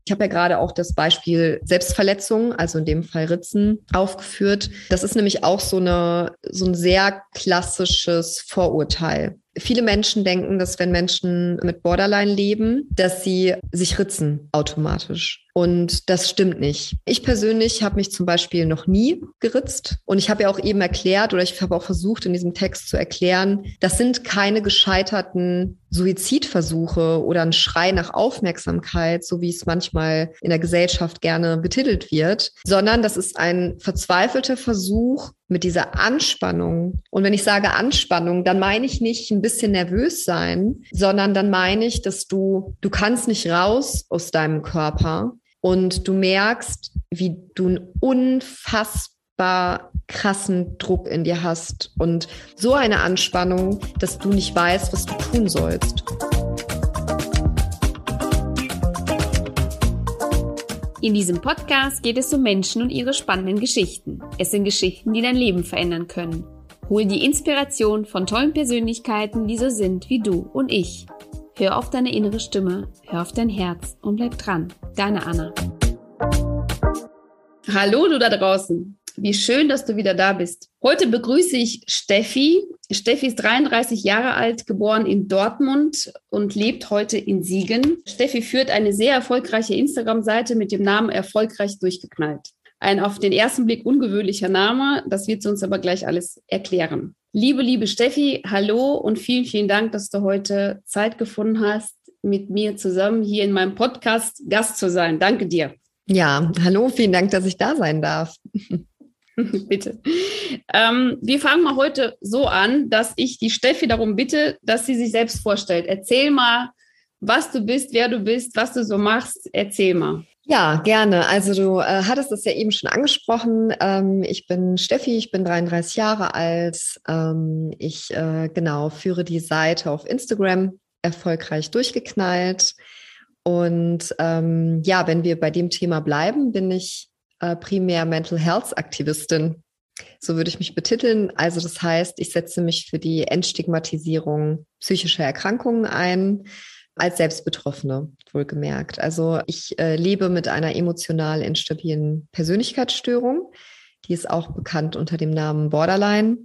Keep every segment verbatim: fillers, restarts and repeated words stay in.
Ich habe ja gerade auch das Beispiel Selbstverletzung, also in dem Fall Ritzen, aufgeführt. Das ist nämlich auch so eine, so ein sehr klassisches Vorurteil. Viele Menschen denken, dass wenn Menschen mit Borderline leben, dass sie sich ritzen automatisch. Und das stimmt nicht. Ich persönlich habe mich zum Beispiel noch nie geritzt. Und ich habe ja auch eben erklärt oder ich habe auch versucht, in diesem Text zu erklären, das sind keine gescheiterten Suizidversuche oder ein Schrei nach Aufmerksamkeit, so wie es manchmal in der Gesellschaft gerne betitelt wird, sondern das ist ein verzweifelter Versuch mit dieser Anspannung. Und wenn ich sage Anspannung, dann meine ich nicht ein bisschen nervös sein, sondern dann meine ich, dass du, du kannst nicht raus aus deinem Körper und du merkst, wie du einen unfassbar krassen Druck in dir hast und so eine Anspannung, dass du nicht weißt, was du tun sollst. In diesem Podcast geht es um Menschen und ihre spannenden Geschichten. Es sind Geschichten, die dein Leben verändern können. Hol die Inspiration von tollen Persönlichkeiten, die so sind wie du und ich. Hör auf deine innere Stimme, hör auf dein Herz und bleib dran. Deine Anna. Hallo du da draußen. Wie schön, dass du wieder da bist. Heute begrüße ich Steffi. Steffi ist dreiunddreißig Jahre alt, geboren in Dortmund und lebt heute in Siegen. Steffi führt eine sehr erfolgreiche Instagram-Seite mit dem Namen Erfolgreich durchgeknallt. Ein auf den ersten Blick ungewöhnlicher Name, das wird sie uns aber gleich alles erklären. Liebe, liebe Steffi, hallo und vielen, vielen Dank, dass du heute Zeit gefunden hast, mit mir zusammen hier in meinem Podcast Gast zu sein. Danke dir. Ja, hallo, vielen Dank, dass ich da sein darf. Bitte. Ähm, wir fangen mal heute so an, dass ich die Steffi darum bitte, dass sie sich selbst vorstellt. Erzähl mal, was du bist, wer du bist, was du so machst. Erzähl mal. Ja, gerne. Also du äh, hattest es ja eben schon angesprochen. Ähm, ich bin Steffi, ich bin dreiunddreißig Jahre alt. Ähm, ich äh, genau führe die Seite auf Instagram erfolgreich durchgeknallt. Und ähm, ja, wenn wir bei dem Thema bleiben, bin ich äh, primär Mental Health Aktivistin. So würde ich mich betiteln. Also das heißt, ich setze mich für die Entstigmatisierung psychischer Erkrankungen ein, als Selbstbetroffene, wohlgemerkt. Also ich äh, lebe mit einer emotional instabilen Persönlichkeitsstörung. Die ist auch bekannt unter dem Namen Borderline.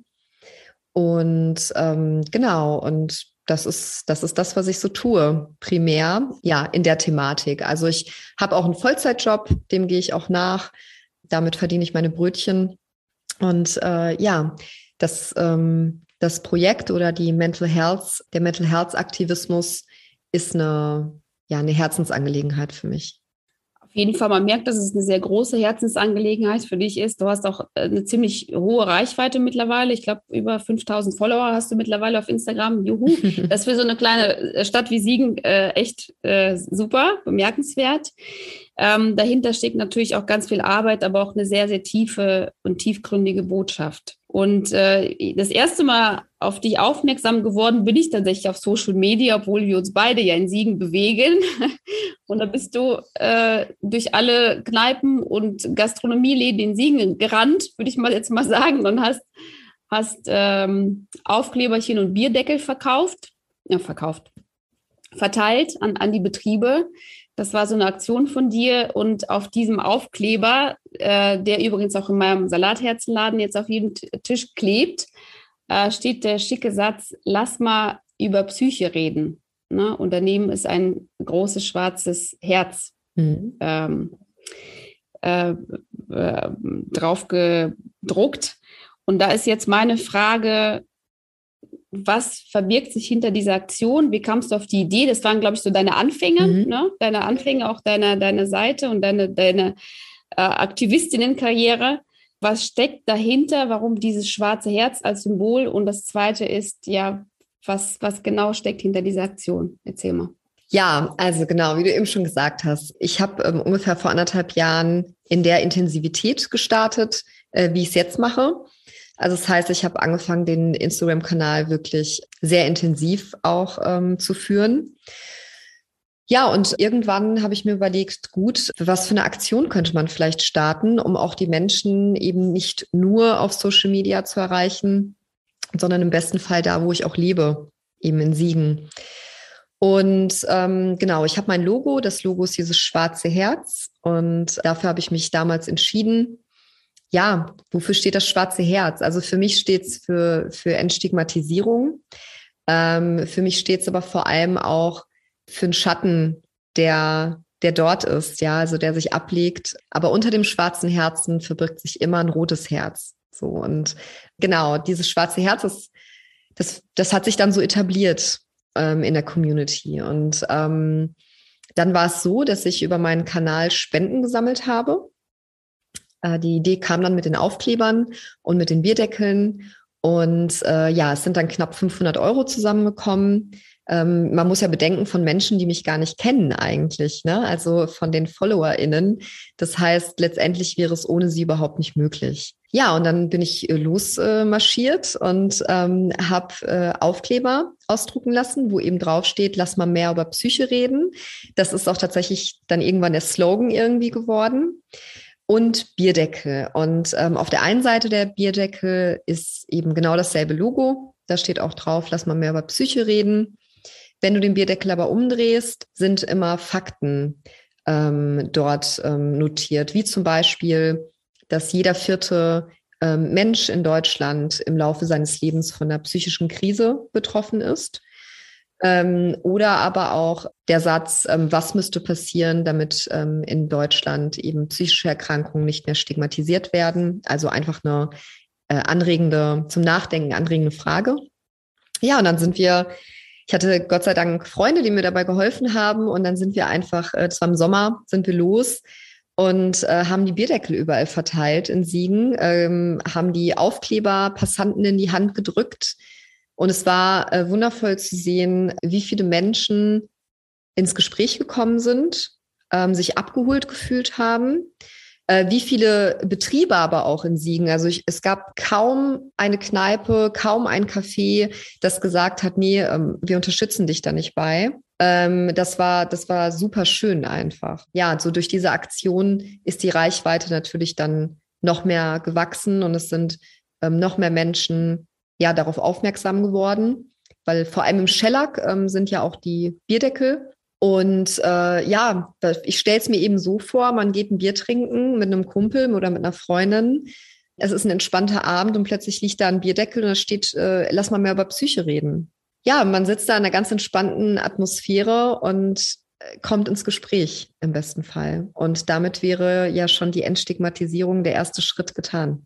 Und ähm, genau, und das ist, das ist das, was ich so tue, primär, ja, in der Thematik. Also ich habe auch einen Vollzeitjob, dem gehe ich auch nach. Damit verdiene ich meine Brötchen. Und äh, ja, das, ähm, das Projekt oder die Mental Health, der Mental Health Aktivismus ist eine, ja, eine Herzensangelegenheit für mich. Auf jeden Fall, man merkt, dass es eine sehr große Herzensangelegenheit für dich ist. Du hast auch eine ziemlich hohe Reichweite mittlerweile. Ich glaube, über fünftausend Follower hast du mittlerweile auf Instagram. Juhu, das ist für so eine kleine Stadt wie Siegen äh, echt äh, super, bemerkenswert. Ähm, dahinter steckt natürlich auch ganz viel Arbeit, aber auch eine sehr, sehr tiefe und tiefgründige Botschaft. Und äh, das erste Mal auf dich aufmerksam geworden bin ich tatsächlich auf Social Media, obwohl wir uns beide ja in Siegen bewegen. Und da bist du äh, durch alle Kneipen und Gastronomieläden in Siegen gerannt, würde ich mal jetzt mal sagen, und hast, hast ähm, Aufkleberchen und Bierdeckel verkauft, ja, verkauft, verteilt an, an die Betriebe. Das war so eine Aktion von dir und auf diesem Aufkleber, äh, der übrigens auch in meinem Salatherzenladen jetzt auf jedem T- Tisch klebt, äh, steht der schicke Satz, lass mal über Psyche reden. Ne? Und daneben ist ein großes schwarzes Herz mhm. ähm, äh, äh, drauf gedruckt. Und da ist jetzt meine Frage, was verbirgt sich hinter dieser Aktion? Wie kamst du auf die Idee? Das waren, glaube ich, so deine Anfänge, mhm. ne? Deine Anfänge, auch deiner deine Seite und deine, deine äh, Aktivistinnenkarriere. Was steckt dahinter? Warum dieses schwarze Herz als Symbol? Und das Zweite ist, ja, was, was genau steckt hinter dieser Aktion? Erzähl mal. Ja, also genau, wie du eben schon gesagt hast. Ich habe ähm, ungefähr vor anderthalb Jahren in der Intensivität gestartet, äh, wie ich es jetzt mache. Also das heißt, ich habe angefangen, den Instagram-Kanal wirklich sehr intensiv auch ähm, zu führen. Ja, und irgendwann habe ich mir überlegt, gut, was für eine Aktion könnte man vielleicht starten, um auch die Menschen eben nicht nur auf Social Media zu erreichen, sondern im besten Fall da, wo ich auch lebe, eben in Siegen. Und ähm, genau, ich habe mein Logo. Das Logo ist dieses schwarze Herz. Und dafür habe ich mich damals entschieden. Ja, wofür steht das schwarze Herz? Also für mich steht es für, für Entstigmatisierung. Ähm, für mich steht es aber vor allem auch für einen Schatten, der, der dort ist, ja, also der sich ablegt. Aber unter dem schwarzen Herzen verbirgt sich immer ein rotes Herz. So, und genau, dieses schwarze Herz, das, das, das hat sich dann so etabliert ähm, in der Community. Und ähm, dann war es so, dass ich über meinen Kanal Spenden gesammelt habe. Äh, die Idee kam dann mit den Aufklebern und mit den Bierdeckeln. Und äh, ja, es sind dann knapp fünfhundert Euro zusammengekommen. Ähm, man muss ja bedenken, von Menschen, die mich gar nicht kennen eigentlich, ne? Also von den FollowerInnen. Das heißt, letztendlich wäre es ohne sie überhaupt nicht möglich. Ja, und dann bin ich äh, losmarschiert äh, und ähm, habe äh, Aufkleber ausdrucken lassen, wo eben draufsteht, lass mal mehr über Psyche reden. Das ist auch tatsächlich dann irgendwann der Slogan irgendwie geworden. Und Bierdeckel. Und ähm, auf der einen Seite der Bierdeckel ist eben genau dasselbe Logo. Da steht auch drauf, lass mal mehr über Psyche reden. Wenn du den Bierdeckel aber umdrehst, sind immer Fakten ähm, dort ähm, notiert, wie zum Beispiel, dass jeder vierte ähm, Mensch in Deutschland im Laufe seines Lebens von einer psychischen Krise betroffen ist. Ähm, oder aber auch der Satz, ähm, was müsste passieren, damit ähm, in Deutschland eben psychische Erkrankungen nicht mehr stigmatisiert werden. Also einfach eine äh, anregende, zum Nachdenken anregende Frage. Ja, und dann sind wir, ich hatte Gott sei Dank Freunde, die mir dabei geholfen haben. Und dann sind wir einfach, äh, das war im Sommer, sind wir los und äh, haben die Bierdeckel überall verteilt in Siegen, ähm, haben die Aufkleber Passanten in die Hand gedrückt. Und es war äh, wundervoll zu sehen, wie viele Menschen ins Gespräch gekommen sind, ähm, sich abgeholt gefühlt haben, äh, wie viele Betriebe aber auch in Siegen. Also ich, es gab kaum eine Kneipe, kaum ein Café, das gesagt hat, nee, ähm, wir unterstützen dich da nicht bei. Ähm, das war, das war super schön einfach. Ja, so durch diese Aktion ist die Reichweite natürlich dann noch mehr gewachsen und es sind ähm, noch mehr Menschen ja darauf aufmerksam geworden, weil vor allem im Schellack ähm, sind ja auch die Bierdeckel. Und äh, ja, ich stelle es mir eben so vor, man geht ein Bier trinken mit einem Kumpel oder mit einer Freundin. Es ist ein entspannter Abend und plötzlich liegt da ein Bierdeckel und da steht, äh, lass mal mehr über Psyche reden. Ja, man sitzt da in einer ganz entspannten Atmosphäre und kommt ins Gespräch im besten Fall. Und damit wäre ja schon die Entstigmatisierung der erste Schritt getan.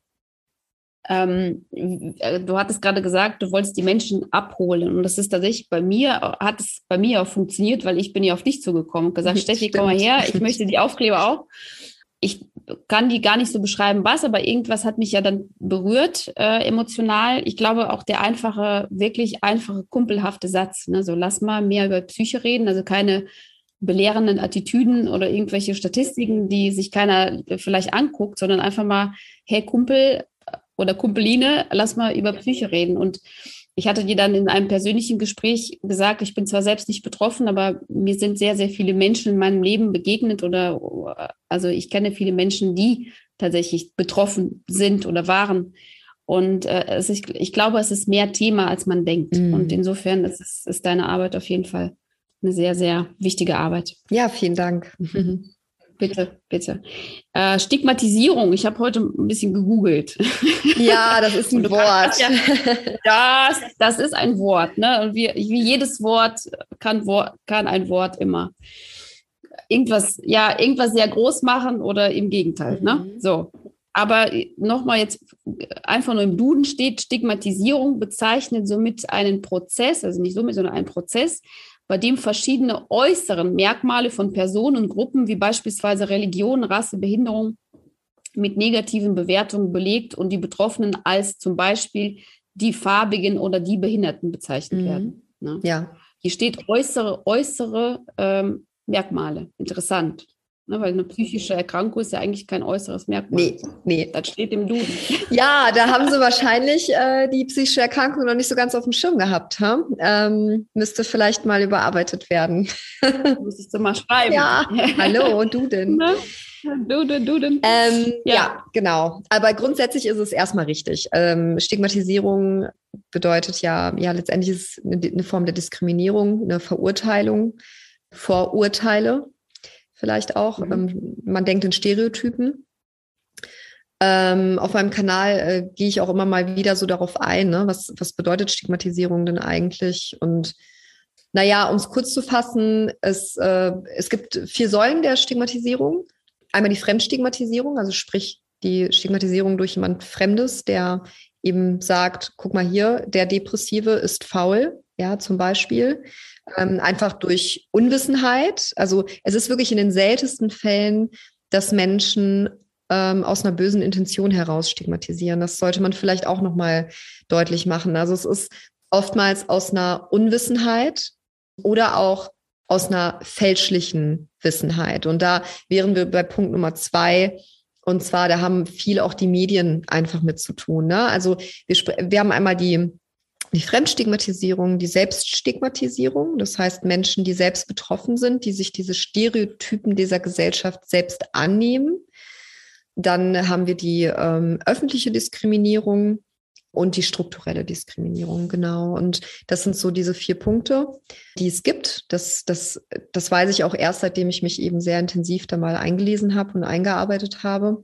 Ähm, du hattest gerade gesagt, du wolltest die Menschen abholen. Und das ist tatsächlich bei mir, hat es bei mir auch funktioniert, weil ich bin ja auf dich zugekommen und gesagt, Steffi, komm mal her, ich möchte die Aufkleber auch. Ich kann die gar nicht so beschreiben, was, aber irgendwas hat mich ja dann berührt, äh, emotional. Ich glaube auch der einfache, wirklich einfache, kumpelhafte Satz, ne? So lass mal mehr über Psyche reden, also keine belehrenden Attitüden oder irgendwelche Statistiken, die sich keiner vielleicht anguckt, sondern einfach mal, hey Kumpel, oder Kumpeline, lass mal über Psyche reden. Und ich hatte dir dann in einem persönlichen Gespräch gesagt, ich bin zwar selbst nicht betroffen, aber mir sind sehr, sehr viele Menschen in meinem Leben begegnet oder, also ich kenne viele Menschen, die tatsächlich betroffen sind oder waren. Und äh, es ist, ich glaube, es ist mehr Thema, als man denkt. Mm. Und insofern ist, es, ist deine Arbeit auf jeden Fall eine sehr, sehr wichtige Arbeit. Ja, vielen Dank. Bitte, bitte. Äh, Stigmatisierung. Ich habe heute ein bisschen gegoogelt. Ja, das ist ein Wort. Ja, das, das ist ein Wort. Ne? Und wie, wie jedes Wort kann, kann ein Wort immer irgendwas, ja, irgendwas sehr groß machen oder im Gegenteil. Mhm. Ne? So. Aber nochmal jetzt einfach nur im Duden steht, Stigmatisierung bezeichnet somit einen Prozess, also nicht somit, sondern einen Prozess, bei dem verschiedene äußeren Merkmale von Personen und Gruppen, wie beispielsweise Religion, Rasse, Behinderung, mit negativen Bewertungen belegt und die Betroffenen als zum Beispiel die Farbigen oder die Behinderten bezeichnet mhm. werden. Ne? Ja. Hier steht äußere, äußere ähm, Merkmale. Interessant. Ne, weil eine psychische Erkrankung ist ja eigentlich kein äußeres Merkmal. Nee, nee. Das steht im Duden. Ja, da haben sie wahrscheinlich äh, die psychische Erkrankung noch nicht so ganz auf dem Schirm gehabt. Ha? Ähm, müsste vielleicht mal überarbeitet werden. Muss ich so mal schreiben. Ja, hallo, Duden. Ne? Duden, Duden. Ähm, ja. Ja. genau. Aber grundsätzlich ist es erstmal richtig. Ähm, Stigmatisierung bedeutet ja, ja, letztendlich ist es eine, eine Form der Diskriminierung, eine Verurteilung, Vorurteile vielleicht auch. Mhm. Ähm, man denkt in Stereotypen. Ähm, auf meinem Kanal äh, gehe ich auch immer mal wieder so darauf ein, ne? was, was bedeutet Stigmatisierung denn eigentlich? Und naja, um es kurz zu fassen, es, äh, es gibt vier Säulen der Stigmatisierung. Einmal die Fremdstigmatisierung, also sprich die Stigmatisierung durch jemand Fremdes, der eben sagt, guck mal hier, der Depressive ist faul, ja, zum Beispiel. Ähm, einfach durch Unwissenheit. Also es ist wirklich in den seltensten Fällen, dass Menschen ähm, aus einer bösen Intention heraus stigmatisieren. Das sollte man vielleicht auch nochmal deutlich machen. Also es ist oftmals aus einer Unwissenheit oder auch aus einer fälschlichen Wissenheit. Und da wären wir bei Punkt Nummer zwei. Und zwar, da haben viele auch die Medien einfach mit zu tun. Ne? Also wir, wir haben einmal die Die Fremdstigmatisierung, die Selbststigmatisierung, das heißt Menschen, die selbst betroffen sind, die sich diese Stereotypen dieser Gesellschaft selbst annehmen. Dann haben wir die ähm, öffentliche Diskriminierung und die strukturelle Diskriminierung, genau. Und das sind so diese vier Punkte, die es gibt. Das, das, das weiß ich auch erst, seitdem ich mich eben sehr intensiv da mal eingelesen habe und eingearbeitet habe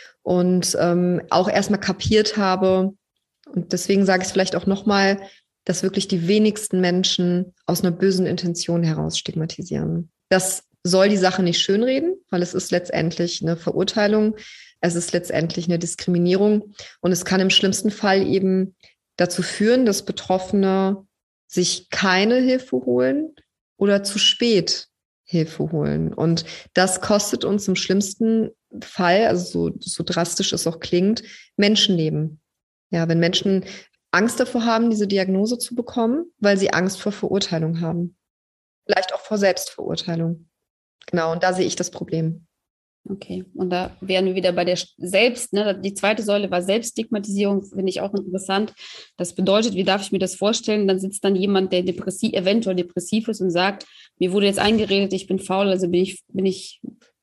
und ähm, auch erstmal kapiert habe. Und deswegen sage ich es vielleicht auch nochmal, dass wirklich die wenigsten Menschen aus einer bösen Intention heraus stigmatisieren. Das soll die Sache nicht schönreden, weil es ist letztendlich eine Verurteilung, es ist letztendlich eine Diskriminierung und es kann im schlimmsten Fall eben dazu führen, dass Betroffene sich keine Hilfe holen oder zu spät Hilfe holen. Und das kostet uns im schlimmsten Fall, also so, so drastisch es auch klingt, Menschenleben. Ja, wenn Menschen Angst davor haben, diese Diagnose zu bekommen, weil sie Angst vor Verurteilung haben. Vielleicht auch vor Selbstverurteilung. Genau, und da sehe ich das Problem. Okay, und da wären wir wieder bei der Selbst, ne? Die zweite Säule war Selbststigmatisierung, finde ich auch interessant. Das bedeutet, wie darf ich mir das vorstellen? Dann sitzt dann jemand, der depressiv, eventuell depressiv ist und sagt, mir wurde jetzt eingeredet, ich bin faul, also bin ich, bin ich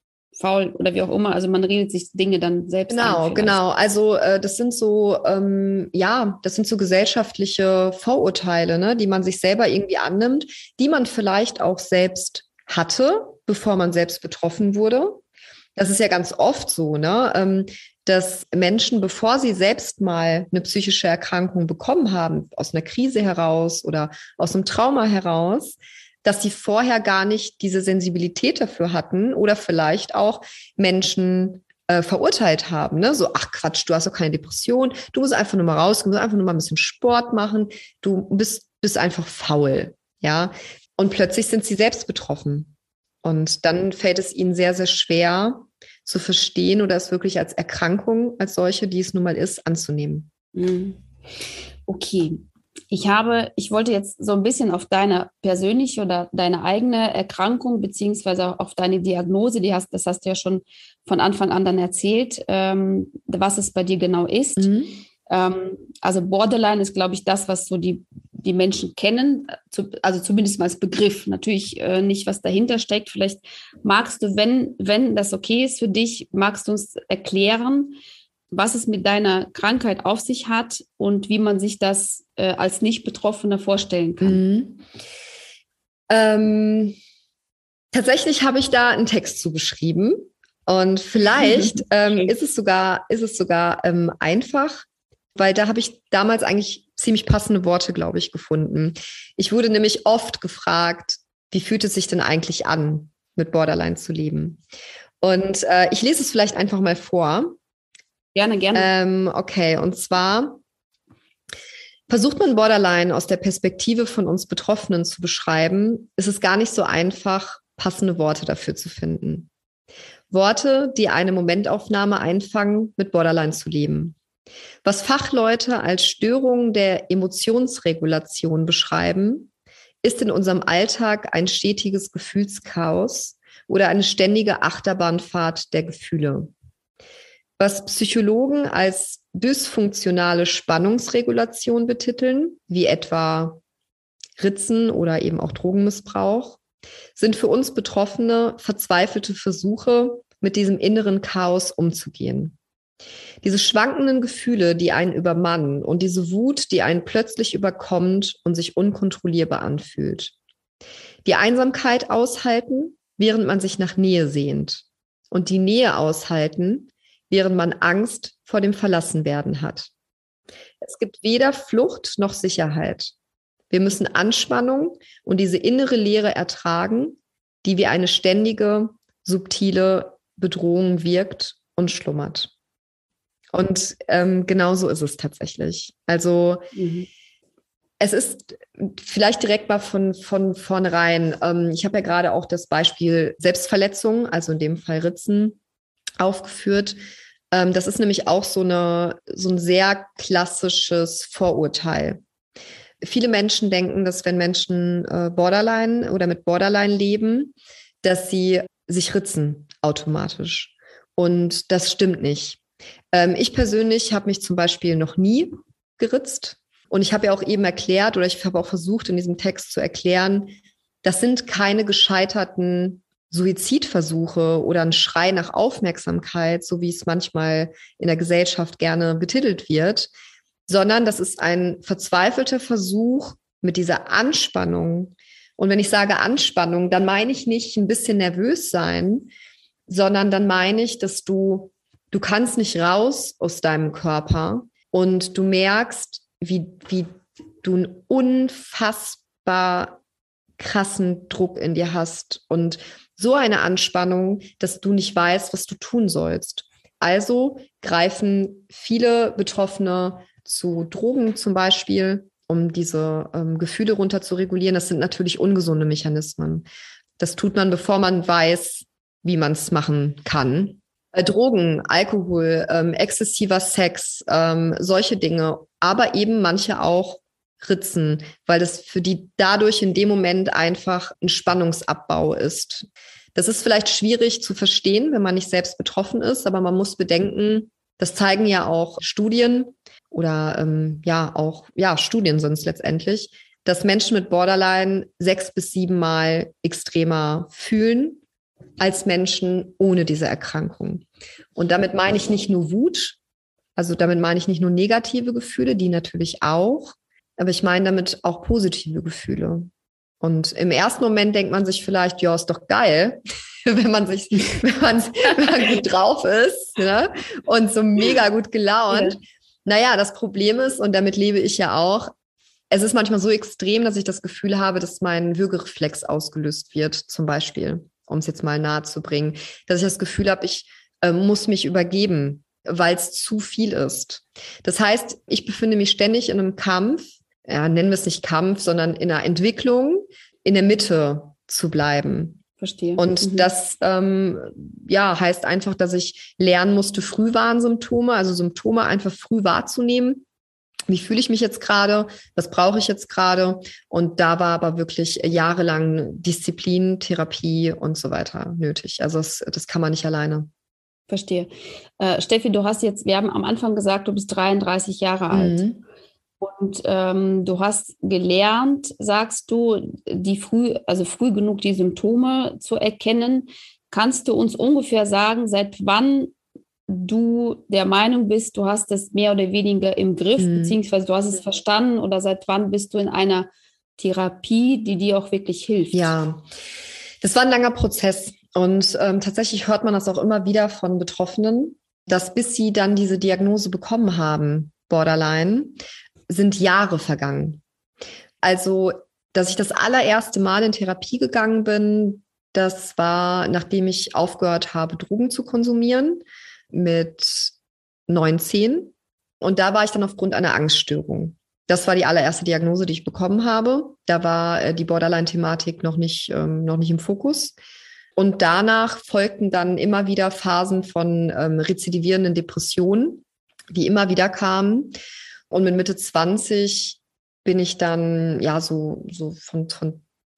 faul oder wie auch immer. Also man redet sich Dinge dann selbst Genau, ein. genau. Also äh, das sind so, ähm, ja, das sind so gesellschaftliche Vorurteile, ne, die man sich selber irgendwie annimmt, die man vielleicht auch selbst hatte, bevor man selbst betroffen wurde. Das ist ja ganz oft so, ne, ähm, dass Menschen, bevor sie selbst mal eine psychische Erkrankung bekommen haben, aus einer Krise heraus oder aus einem Trauma heraus, dass sie vorher gar nicht diese Sensibilität dafür hatten oder vielleicht auch Menschen äh, verurteilt haben. Ne? So, ach Quatsch, du hast doch keine Depression, du musst einfach nur mal rausgehen, du musst einfach nur mal ein bisschen Sport machen, du bist, bist einfach faul. Ja? Und plötzlich sind sie selbst betroffen. Und dann fällt es ihnen sehr, sehr schwer zu verstehen oder es wirklich als Erkrankung, als solche, die es nun mal ist, anzunehmen. Okay. Ich habe, ich wollte jetzt so ein bisschen auf deine persönliche oder deine eigene Erkrankung beziehungsweise auf deine Diagnose, die hast, das hast du ja schon von Anfang an dann erzählt, ähm, was es bei dir genau ist. Mhm. Ähm, also Borderline ist, glaube ich, das, was so die, die Menschen kennen, zu, also zumindest mal als Begriff. Natürlich äh, nicht, was dahinter steckt. Vielleicht magst du, wenn, wenn das okay ist für dich, magst du uns erklären, was es mit deiner Krankheit auf sich hat und wie man sich das äh, als Nicht-Betroffener vorstellen kann. Mhm. Ähm, tatsächlich habe ich da einen Text zugeschrieben und vielleicht ähm, ist es sogar, ist es sogar ähm, einfach, weil da habe ich damals eigentlich ziemlich passende Worte, glaube ich, gefunden. Ich wurde nämlich oft gefragt, wie fühlt es sich denn eigentlich an, mit Borderline zu leben? Und äh, ich lese es vielleicht einfach mal vor. Gerne, gerne. Ähm, okay, und zwar versucht man Borderline aus der Perspektive von uns Betroffenen zu beschreiben, ist es gar nicht so einfach, passende Worte dafür zu finden. Worte, die eine Momentaufnahme einfangen, mit Borderline zu leben. Was Fachleute als Störung der Emotionsregulation beschreiben, ist in unserem Alltag ein stetiges Gefühlschaos, oder eine ständige Achterbahnfahrt der Gefühle. Was Psychologen als dysfunktionale Spannungsregulation betiteln, wie etwa Ritzen oder eben auch Drogenmissbrauch, sind für uns Betroffene verzweifelte Versuche, mit diesem inneren Chaos umzugehen. Diese schwankenden Gefühle, die einen übermannen und diese Wut, die einen plötzlich überkommt und sich unkontrollierbar anfühlt. Die Einsamkeit aushalten, während man sich nach Nähe sehnt. Und die Nähe aushalten, während man Angst vor dem Verlassenwerden hat. Es gibt weder Flucht noch Sicherheit. Wir müssen Anspannung und diese innere Leere ertragen, die wie eine ständige, subtile Bedrohung wirkt und schlummert. Und ähm, genau so ist es tatsächlich. Also mhm. Es ist vielleicht direkt mal von, von vornherein, ähm, ich habe ja gerade auch das Beispiel Selbstverletzung, also in dem Fall Ritzen, aufgeführt. Ähm, das ist nämlich auch so, eine, so ein sehr klassisches Vorurteil. Viele Menschen denken, dass wenn Menschen äh, Borderline oder mit Borderline leben, dass sie sich ritzen automatisch. Und das stimmt nicht. Ähm, ich persönlich habe mich zum Beispiel noch nie geritzt. Und ich habe ja auch eben erklärt, oder ich habe auch versucht, in diesem Text zu erklären, das sind keine gescheiterten Suizidversuche oder ein Schrei nach Aufmerksamkeit, so wie es manchmal in der Gesellschaft gerne betitelt wird, sondern das ist ein verzweifelter Versuch mit dieser Anspannung. Und wenn ich sage Anspannung, dann meine ich nicht ein bisschen nervös sein, sondern dann meine ich, dass du, du kannst nicht raus aus deinem Körper und du merkst, wie, wie du einen unfassbar krassen Druck in dir hast und so eine Anspannung, dass du nicht weißt, was du tun sollst. Also greifen viele Betroffene zu Drogen zum Beispiel, um diese ähm, Gefühle runter zu regulieren. Das sind natürlich ungesunde Mechanismen. Das tut man, bevor man weiß, wie man es machen kann. Äh, Drogen, Alkohol, ähm, exzessiver Sex, ähm, solche Dinge, aber eben manche auch Ritzen, weil das für die dadurch in dem Moment einfach ein Spannungsabbau ist. Das ist vielleicht schwierig zu verstehen, wenn man nicht selbst betroffen ist, aber man muss bedenken, das zeigen ja auch Studien oder ähm, ja auch ja Studien sind es letztendlich, dass Menschen mit Borderline sechs bis sieben Mal extremer fühlen als Menschen ohne diese Erkrankung. Und damit meine ich nicht nur Wut, also damit meine ich nicht nur negative Gefühle, die natürlich auch, aber ich meine damit auch positive Gefühle. Und im ersten Moment denkt man sich vielleicht, ja, ist doch geil, wenn man sich, wenn man, wenn man gut drauf ist, ne? Und so mega gut gelaunt. Ja. Naja, das Problem ist, und damit lebe ich ja auch, es ist manchmal so extrem, dass ich das Gefühl habe, dass mein Würgereflex ausgelöst wird, zum Beispiel, um es jetzt mal nahe zu bringen, dass ich das Gefühl habe, ich äh, muss mich übergeben, weil es zu viel ist. Das heißt, ich befinde mich ständig in einem Kampf, ja, nennen wir es nicht Kampf, sondern in einer Entwicklung, in der Mitte zu bleiben. Verstehe. Und mhm. das ähm, ja, heißt einfach, dass ich lernen musste, Frühwarnsymptome, also Symptome einfach früh wahrzunehmen. Wie fühle ich mich jetzt gerade? Was brauche ich jetzt gerade? Und da war aber wirklich jahrelang Disziplin, Therapie und so weiter nötig. Also das, das kann man nicht alleine. Verstehe. Äh, Steffi, du hast jetzt, wir haben am Anfang gesagt, du bist dreiunddreißig Jahre mhm. alt. Und ähm, du hast gelernt, sagst du, die früh, also früh genug die Symptome zu erkennen. Kannst du uns ungefähr sagen, seit wann du der Meinung bist, du hast es mehr oder weniger im Griff, mhm. beziehungsweise du hast es verstanden, oder seit wann bist du in einer Therapie, die dir auch wirklich hilft? Ja, das war ein langer Prozess. Und ähm, tatsächlich hört man das auch immer wieder von Betroffenen, dass bis sie dann diese Diagnose bekommen haben, Borderline, sind Jahre vergangen. Also, dass ich das allererste Mal in Therapie gegangen bin, das war, nachdem ich aufgehört habe, Drogen zu konsumieren, mit neunzehn. Und da war ich dann aufgrund einer Angststörung. Das war die allererste Diagnose, die ich bekommen habe. Da war äh, die Borderline-Thematik noch nicht, ähm, noch nicht im Fokus. Und danach folgten dann immer wieder Phasen von ähm, rezidivierenden Depressionen, die immer wieder kamen. Und mit Mitte zwanzig bin ich dann ja so, so von, von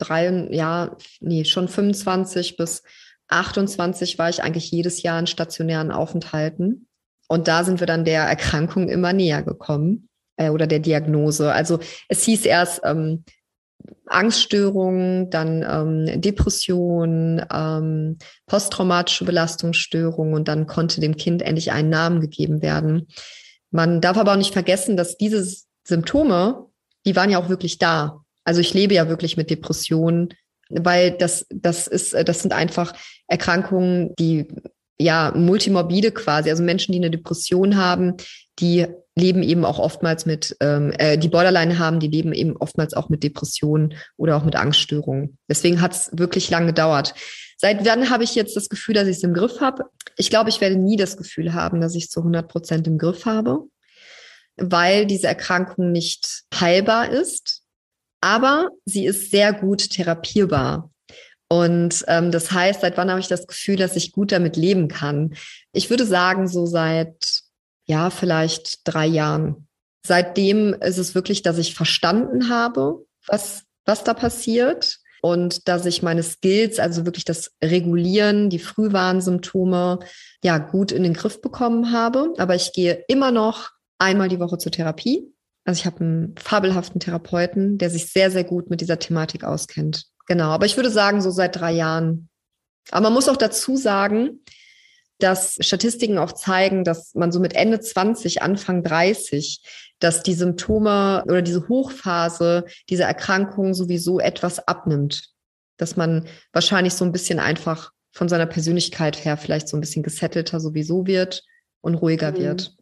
drei, ja, nee, schon fünfundzwanzig bis achtundzwanzig war ich eigentlich jedes Jahr in stationären Aufenthalten. Und da sind wir dann der Erkrankung immer näher gekommen äh, oder der Diagnose. Also es hieß erst ähm, Angststörungen, dann ähm, Depression, ähm, posttraumatische Belastungsstörung und dann konnte dem Kind endlich ein Namen gegeben werden. Man darf aber auch nicht vergessen, dass diese Symptome, die waren ja auch wirklich da. Also ich lebe ja wirklich mit Depressionen, weil das, das ist, das sind einfach Erkrankungen, die ja multimorbide quasi, also Menschen, die eine Depression haben, die leben eben auch oftmals mit, ähm, äh, die Borderline haben, die leben eben oftmals auch mit Depressionen oder auch mit Angststörungen. Deswegen hat es wirklich lange gedauert. Seit wann habe ich jetzt das Gefühl, dass ich es im Griff habe? Ich glaube, ich werde nie das Gefühl haben, dass ich es zu hundert Prozent im Griff habe, weil diese Erkrankung nicht heilbar ist, aber sie ist sehr gut therapierbar. Und ähm, das heißt, seit wann habe ich das Gefühl, dass ich gut damit leben kann? Ich würde sagen, so seit, ja, vielleicht drei Jahren. Seitdem ist es wirklich, dass ich verstanden habe, was, was da passiert und dass ich meine Skills, also wirklich das Regulieren, die Frühwarnsymptome, ja, gut in den Griff bekommen habe. Aber ich gehe immer noch einmal die Woche zur Therapie. Also ich habe einen fabelhaften Therapeuten, der sich sehr, sehr gut mit dieser Thematik auskennt. Genau, aber ich würde sagen, so seit drei Jahren. Aber man muss auch dazu sagen, dass Statistiken auch zeigen, dass man so mit Ende zwanzig, Anfang dreißig, dass die Symptome oder diese Hochphase dieser Erkrankung sowieso etwas abnimmt. Dass man wahrscheinlich so ein bisschen einfach von seiner Persönlichkeit her vielleicht so ein bisschen gesettelter sowieso wird und ruhiger mhm. wird.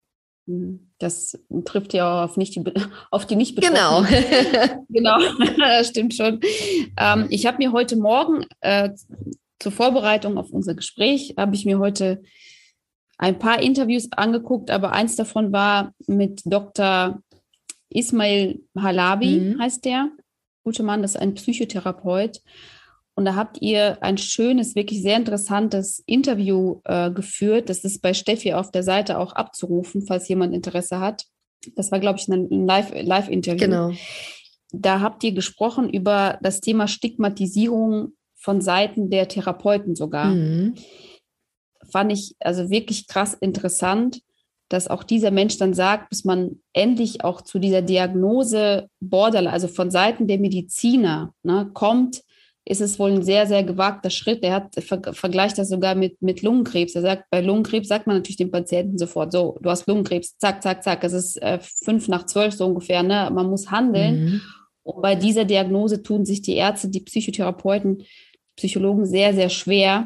Das trifft ja auch auf, nicht die, auf die Nicht-Betroffenen. Genau. Genau, das stimmt schon. Ähm, ich habe mir heute Morgen äh, zur Vorbereitung auf unser Gespräch, habe ich mir heute ein paar Interviews angeguckt, aber eins davon war mit Doktor Ismail Halabi, mhm. heißt der. Guter Mann, das ist ein Psychotherapeut. Und da habt ihr ein schönes, wirklich sehr interessantes Interview äh, geführt. Das ist bei Steffi auf der Seite auch abzurufen, falls jemand Interesse hat. Das war, glaube ich, ein Live, Live-Interview. Genau. Da habt ihr gesprochen über das Thema Stigmatisierung von Seiten der Therapeuten sogar. Mhm. Fand ich also wirklich krass interessant, dass auch dieser Mensch dann sagt, bis man endlich auch zu dieser Diagnose Borderline, also von Seiten der Mediziner, ne, kommt, ist es wohl ein sehr, sehr gewagter Schritt. Er hat ver- vergleicht das sogar mit, mit Lungenkrebs. Er sagt, bei Lungenkrebs sagt man natürlich dem Patienten sofort, so, du hast Lungenkrebs, zack, zack, zack. Es ist äh, fünf nach zwölf so ungefähr, ne? Man muss handeln. Mhm. Und bei dieser Diagnose tun sich die Ärzte, die Psychotherapeuten, Psychologen sehr, sehr schwer.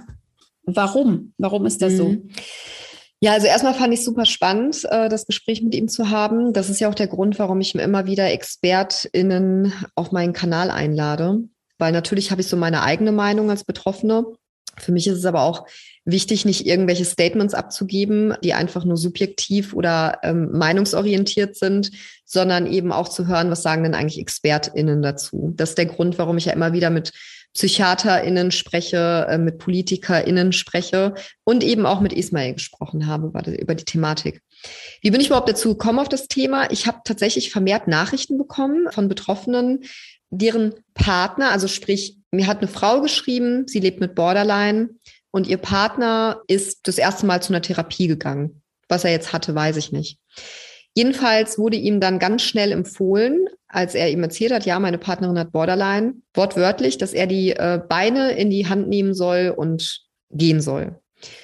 Warum? Warum ist das mhm. so? Ja, also erstmal fand ich super spannend, das Gespräch mit ihm zu haben. Das ist ja auch der Grund, warum ich mir immer wieder ExpertInnen auf meinen Kanal einlade. Weil natürlich habe ich so meine eigene Meinung als Betroffene. Für mich ist es aber auch wichtig, nicht irgendwelche Statements abzugeben, die einfach nur subjektiv oder ähm, meinungsorientiert sind, sondern eben auch zu hören, was sagen denn eigentlich ExpertInnen dazu. Das ist der Grund, warum ich ja immer wieder mit PsychiaterInnen spreche, äh, mit PolitikerInnen spreche und eben auch mit Ismail gesprochen habe über die, über die Thematik. Wie bin ich überhaupt dazu gekommen auf das Thema? Ich habe tatsächlich vermehrt Nachrichten bekommen von Betroffenen, deren Partner, also sprich, mir hat eine Frau geschrieben, sie lebt mit Borderline und ihr Partner ist das erste Mal zu einer Therapie gegangen. Was er jetzt hatte, weiß ich nicht. Jedenfalls wurde ihm dann ganz schnell empfohlen, als er ihm erzählt hat, ja, meine Partnerin hat Borderline, wortwörtlich, dass er die äh, Beine in die Hand nehmen soll und gehen soll.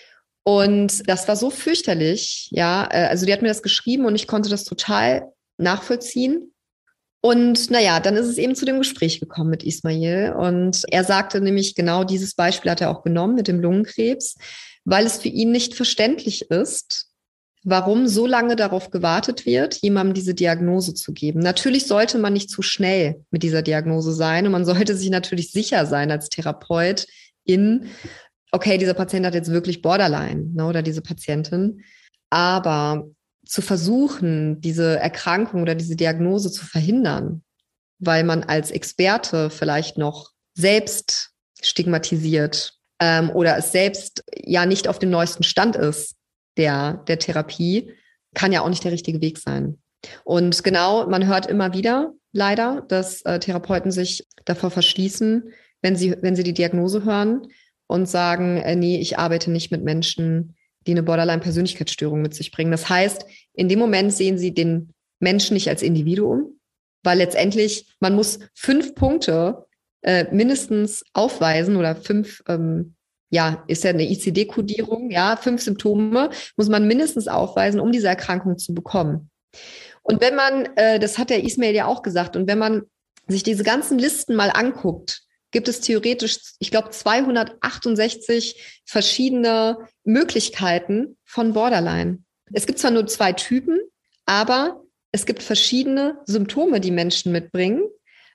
Und das war so fürchterlich, ja, äh, also die hat mir das geschrieben und ich konnte das total nachvollziehen. Und naja, dann ist es eben zu dem Gespräch gekommen mit Ismail. Und er sagte nämlich, genau dieses Beispiel hat er auch genommen mit dem Lungenkrebs, weil es für ihn nicht verständlich ist, warum so lange darauf gewartet wird, jemandem diese Diagnose zu geben. Natürlich sollte man nicht zu schnell mit dieser Diagnose sein und man sollte sich natürlich sicher sein als Therapeut in, okay, dieser Patient hat jetzt wirklich Borderline, ne, oder diese Patientin. Aber zu versuchen, diese Erkrankung oder diese Diagnose zu verhindern, weil man als Experte vielleicht noch selbst stigmatisiert ähm, oder es selbst ja nicht auf dem neuesten Stand ist der, der Therapie, kann ja auch nicht der richtige Weg sein. Und genau, man hört immer wieder, leider, dass äh, Therapeuten sich davor verschließen, wenn sie, wenn sie die Diagnose hören und sagen, äh, nee, ich arbeite nicht mit Menschen, die eine Borderline-Persönlichkeitsstörung mit sich bringen. Das heißt, in dem Moment sehen sie den Menschen nicht als Individuum, weil letztendlich man muss fünf Punkte äh, mindestens aufweisen oder fünf, ähm, ja, ist ja eine I C D-Kodierung, ja, fünf Symptome muss man mindestens aufweisen, um diese Erkrankung zu bekommen. Und wenn man, äh, das hat der Ismail ja auch gesagt, und wenn man sich diese ganzen Listen mal anguckt, gibt es theoretisch, ich glaube, zweihundertachtundsechzig verschiedene Möglichkeiten von Borderline. Es gibt zwar nur zwei Typen, aber es gibt verschiedene Symptome, die Menschen mitbringen.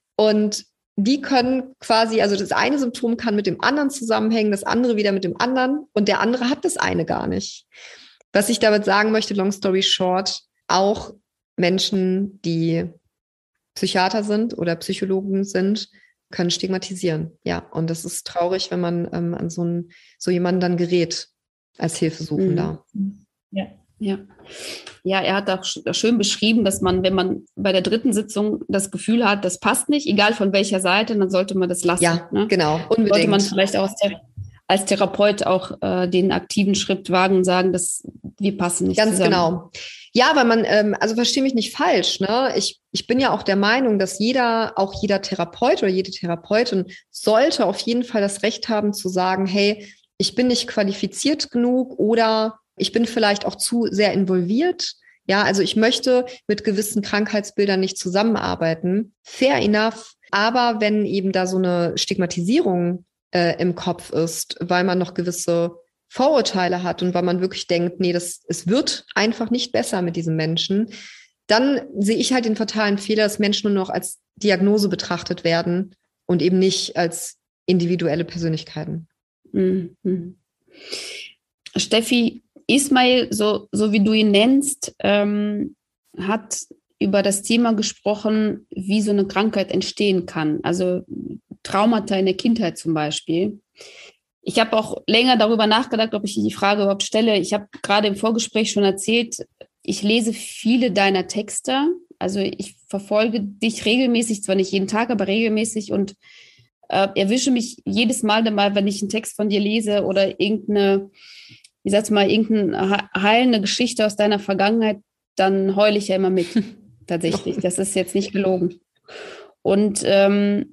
Und die können quasi, also das eine Symptom kann mit dem anderen zusammenhängen, das andere wieder mit dem anderen. Und der andere hat das eine gar nicht. Was ich damit sagen möchte, long story short, auch Menschen, die Psychiater sind oder Psychologen sind, können stigmatisieren. Ja, und das ist traurig, wenn man ähm, an so, einen, so jemanden dann gerät als Hilfesuchender. Ja, ja. Ja, er hat auch schön beschrieben, dass man, wenn man bei der dritten Sitzung das Gefühl hat, das passt nicht, egal von welcher Seite, dann sollte man das lassen. Ja, ne? genau, unbedingt. Sollte man vielleicht auch als, Thera- als Therapeut auch äh, den aktiven Schritt wagen und sagen, dass wir passen nicht Ganz zusammen. genau. Ja, weil man, ähm, also verstehe mich nicht falsch, ne? Ich, ich bin ja auch der Meinung, dass jeder, auch jeder Therapeut oder jede Therapeutin sollte auf jeden Fall das Recht haben zu sagen, hey, ich bin nicht qualifiziert genug oder ich bin vielleicht auch zu sehr involviert. Ja, also ich möchte mit gewissen Krankheitsbildern nicht zusammenarbeiten. Fair enough. Aber wenn eben da so eine Stigmatisierung äh, im Kopf ist, weil man noch gewisse Vorurteile hat und weil man wirklich denkt, nee, das, es wird einfach nicht besser mit diesem Menschen, dann sehe ich halt den fatalen Fehler, dass Menschen nur noch als Diagnose betrachtet werden und eben nicht als individuelle Persönlichkeiten. Mhm. Steffi, Ismail, so, so wie du ihn nennst, ähm, hat über das Thema gesprochen, wie so eine Krankheit entstehen kann. Also Traumata in der Kindheit zum Beispiel. Ich habe auch länger darüber nachgedacht, ob ich die Frage überhaupt stelle. Ich habe gerade im Vorgespräch schon erzählt, ich lese viele deiner Texte. Also ich verfolge dich regelmäßig, zwar nicht jeden Tag, aber regelmäßig und äh, erwische mich jedes Mal, mal, wenn ich einen Text von dir lese oder irgendeine, ich sag's mal, irgendeine heilende Geschichte aus deiner Vergangenheit, dann heule ich ja immer mit. Tatsächlich. Das ist jetzt nicht gelogen. Und ähm,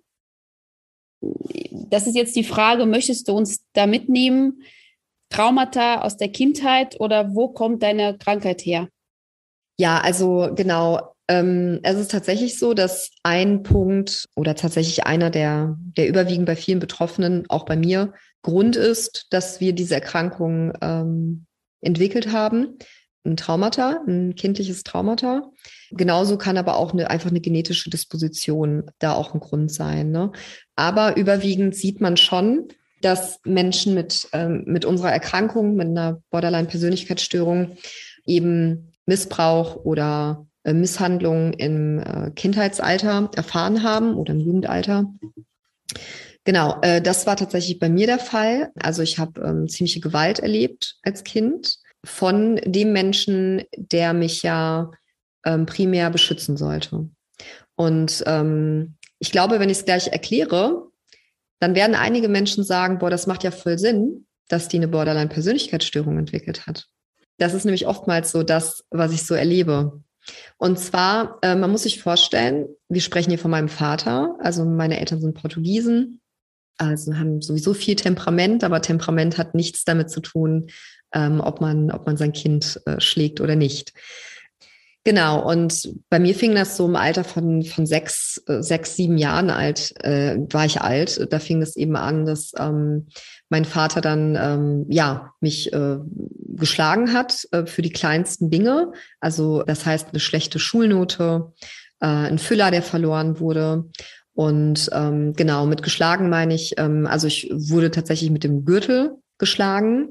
das ist jetzt die Frage, möchtest du uns da mitnehmen? Traumata aus der Kindheit oder wo kommt deine Krankheit her? Ja, also genau. Ähm, es ist tatsächlich so, dass ein Punkt oder tatsächlich einer, der, der überwiegend bei vielen Betroffenen, auch bei mir, Grund ist, dass wir diese Erkrankung ähm, entwickelt haben. Ein Traumata, ein kindliches Traumata. Genauso kann aber auch eine, einfach eine genetische Disposition da auch ein Grund sein. Ne? Aber überwiegend sieht man schon, dass Menschen mit, ähm, mit unserer Erkrankung, mit einer Borderline-Persönlichkeitsstörung eben Missbrauch oder äh, Misshandlung im äh, Kindheitsalter erfahren haben oder im Jugendalter. Genau, äh, das war tatsächlich bei mir der Fall. Also ich habe ähm, ziemliche Gewalt erlebt als Kind von dem Menschen, der mich ja ähm, primär beschützen sollte. Und ähm, ich glaube, wenn ich es gleich erkläre, dann werden einige Menschen sagen, boah, das macht ja voll Sinn, dass die eine Borderline-Persönlichkeitsstörung entwickelt hat. Das ist nämlich oftmals so das, was ich so erlebe. Und zwar, äh, man muss sich vorstellen, wir sprechen hier von meinem Vater, also meine Eltern sind Portugiesen, also haben sowieso viel Temperament, aber Temperament hat nichts damit zu tun, ähm, ob man, ob man sein Kind äh, schlägt oder nicht. Genau, und bei mir fing das so im Alter von, von sechs, äh, sechs, sieben Jahren alt, äh, war ich alt. Da fing es eben an, dass ähm, mein Vater dann ähm, ja mich äh, geschlagen hat äh, für die kleinsten Dinge. Also das heißt eine schlechte Schulnote, äh, ein Füller, der verloren wurde. Und ähm, genau, mit geschlagen meine ich, ähm, also ich wurde tatsächlich mit dem Gürtel geschlagen.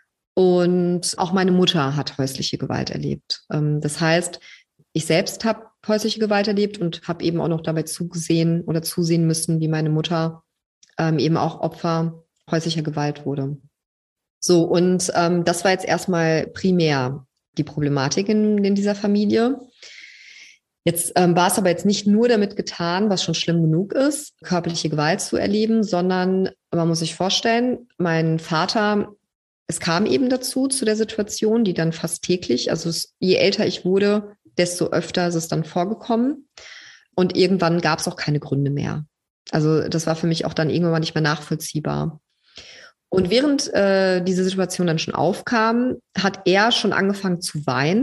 Und auch meine Mutter hat häusliche Gewalt erlebt. Ähm, das heißt, ich selbst habe häusliche Gewalt erlebt und habe eben auch noch dabei zugesehen oder zusehen müssen, wie meine Mutter ähm, eben auch Opfer häuslicher Gewalt wurde. So, und ähm, das war jetzt erstmal primär die Problematik in, in dieser Familie. Jetzt ähm, war es aber jetzt nicht nur damit getan, was schon schlimm genug ist, körperliche Gewalt zu erleben, sondern man muss sich vorstellen, mein Vater, es kam eben dazu, zu der Situation, die dann fast täglich, also es, je älter ich wurde, desto öfter ist es dann vorgekommen. Und irgendwann gab es auch keine Gründe mehr. Also das war für mich auch dann irgendwann nicht mehr nachvollziehbar. Und während äh, diese Situation dann schon aufkam, hat er schon angefangen zu weinen.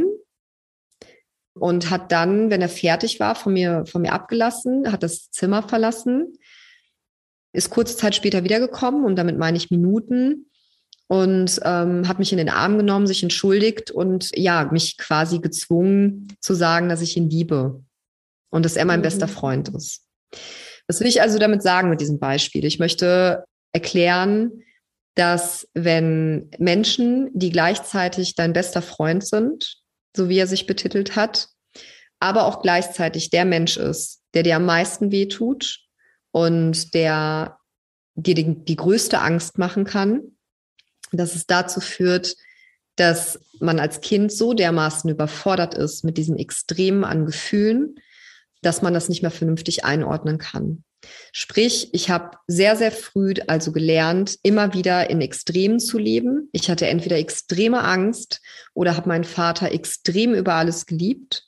Und hat dann, wenn er fertig war, von mir, von mir abgelassen, hat das Zimmer verlassen, ist kurze Zeit später wiedergekommen und damit meine ich Minuten und ähm, hat mich in den Arm genommen, sich entschuldigt und ja, mich quasi gezwungen zu sagen, dass ich ihn liebe und dass er mein mhm. bester Freund ist. Was will ich also damit sagen mit diesem Beispiel? Ich möchte erklären, dass wenn Menschen, die gleichzeitig dein bester Freund sind, so wie er sich betitelt hat, aber auch gleichzeitig der Mensch ist, der dir am meisten wehtut und der dir die, die größte Angst machen kann, dass es dazu führt, dass man als Kind so dermaßen überfordert ist mit diesen Extremen an Gefühlen, dass man das nicht mehr vernünftig einordnen kann. Sprich, ich habe sehr, sehr früh also gelernt, immer wieder in Extremen zu leben. Ich hatte entweder extreme Angst oder habe meinen Vater extrem über alles geliebt.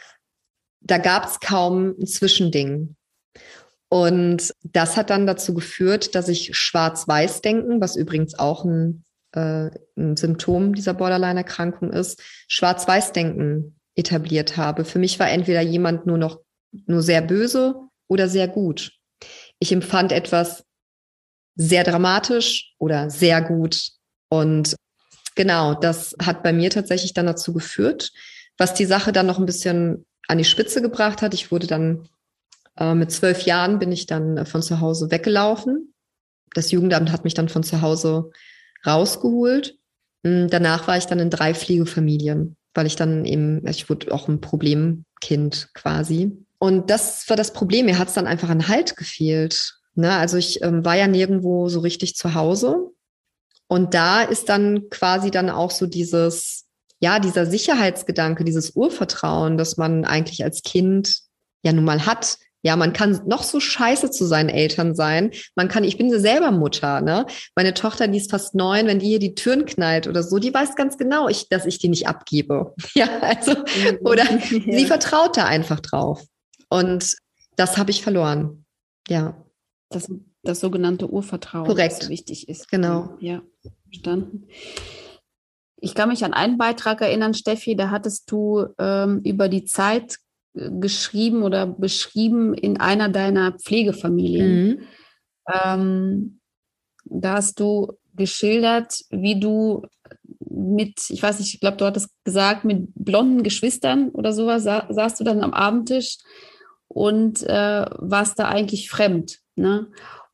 Da gab es kaum ein Zwischending. Und das hat dann dazu geführt, dass ich Schwarz-Weiß-Denken, was übrigens auch ein, äh, ein Symptom dieser Borderline-Erkrankung ist, Schwarz-Weiß-Denken etabliert habe. Für mich war entweder jemand nur noch nur sehr böse oder sehr gut. Ich empfand etwas sehr dramatisch oder sehr gut. Und genau, das hat bei mir tatsächlich dann dazu geführt, was die Sache dann noch ein bisschen an die Spitze gebracht hat. Ich wurde dann äh, mit zwölf Jahren bin ich dann von zu Hause weggelaufen. Das Jugendamt hat mich dann von zu Hause rausgeholt. Danach war ich dann in drei Pflegefamilien, weil ich dann eben, ich wurde auch ein Problemkind quasi. Und das war das Problem. Mir hat es dann einfach an Halt gefehlt. Ne? Also ich ähm, war ja nirgendwo so richtig zu Hause. Und da ist dann quasi dann auch so dieses, ja, dieser Sicherheitsgedanke, dieses Urvertrauen, das man eigentlich als Kind ja nun mal hat. Ja, man kann noch so scheiße zu seinen Eltern sein. Man kann, ich bin ja selber Mutter, ne? Meine Tochter, die ist fast neun, wenn die hier die Türen knallt oder so, die weiß ganz genau, ich, dass ich die nicht abgebe. Ja, also, oder ja. Sie vertraut da einfach drauf. Und das habe ich verloren. Ja. Das, das sogenannte Urvertrauen, korrekt, das so wichtig ist. Genau. Ja, verstanden. Ich kann mich an einen Beitrag erinnern, Steffi, da hattest du ähm, über die Zeit geschrieben oder beschrieben in einer deiner Pflegefamilien. Mhm. Ähm, da hast du geschildert, wie du mit, ich weiß nicht, ich glaube, du hattest gesagt, mit blonden Geschwistern oder sowas sa- saßt du dann am Abendtisch und äh, warst da eigentlich fremd. Ne?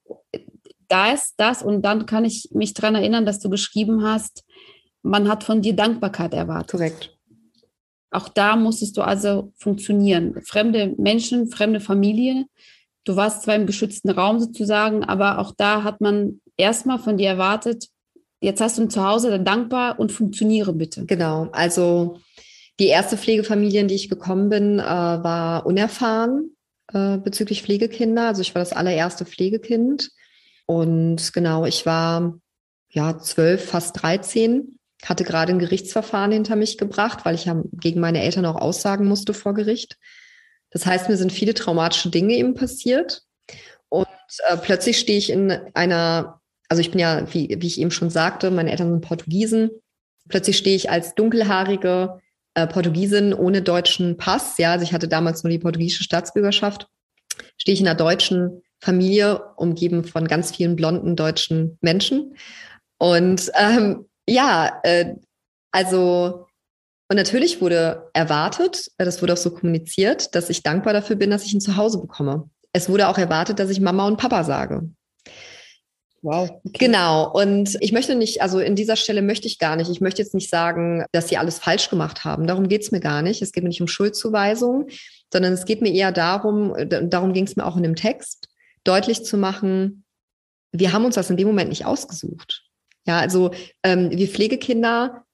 Da ist das, und dann kann ich mich daran erinnern, dass du geschrieben hast, man hat von dir Dankbarkeit erwartet. Korrekt. Auch da musstest du also funktionieren. Fremde Menschen, fremde Familie. Du warst zwar im geschützten Raum sozusagen, aber auch da hat man erstmal von dir erwartet, jetzt hast du ein Zuhause, dann dankbar und funktioniere bitte. Genau, also die erste Pflegefamilie, in die ich gekommen bin, äh, war unerfahren äh, bezüglich Pflegekinder. Also ich war das allererste Pflegekind. Und genau, ich war ja zwölf, fast dreizehn, hatte gerade ein Gerichtsverfahren hinter mich gebracht, weil ich ja gegen meine Eltern auch aussagen musste vor Gericht. Das heißt, mir sind viele traumatische Dinge eben passiert. Und äh, plötzlich stehe ich in einer, also ich bin ja, wie, wie ich eben schon sagte, meine Eltern sind Portugiesen. Plötzlich stehe ich als dunkelhaarige äh, Portugiesin ohne deutschen Pass. Ja, also ich hatte damals nur die portugiesische Staatsbürgerschaft. Stehe ich in einer deutschen Familie, umgeben von ganz vielen blonden deutschen Menschen. Und ähm, ja, äh, also, und natürlich wurde erwartet, das wurde auch so kommuniziert, dass ich dankbar dafür bin, dass ich ein Zuhause bekomme. Es wurde auch erwartet, dass ich Mama und Papa sage. Wow. Okay. Genau. Und ich möchte nicht, also in dieser Stelle möchte ich gar nicht, ich möchte jetzt nicht sagen, dass sie alles falsch gemacht haben. Darum geht es mir gar nicht. Es geht mir nicht um Schuldzuweisung, sondern es geht mir eher darum, darum ging es mir auch in dem Text, deutlich zu machen, wir haben uns das in dem Moment nicht ausgesucht. Ja, also ähm, wir Pflegekinder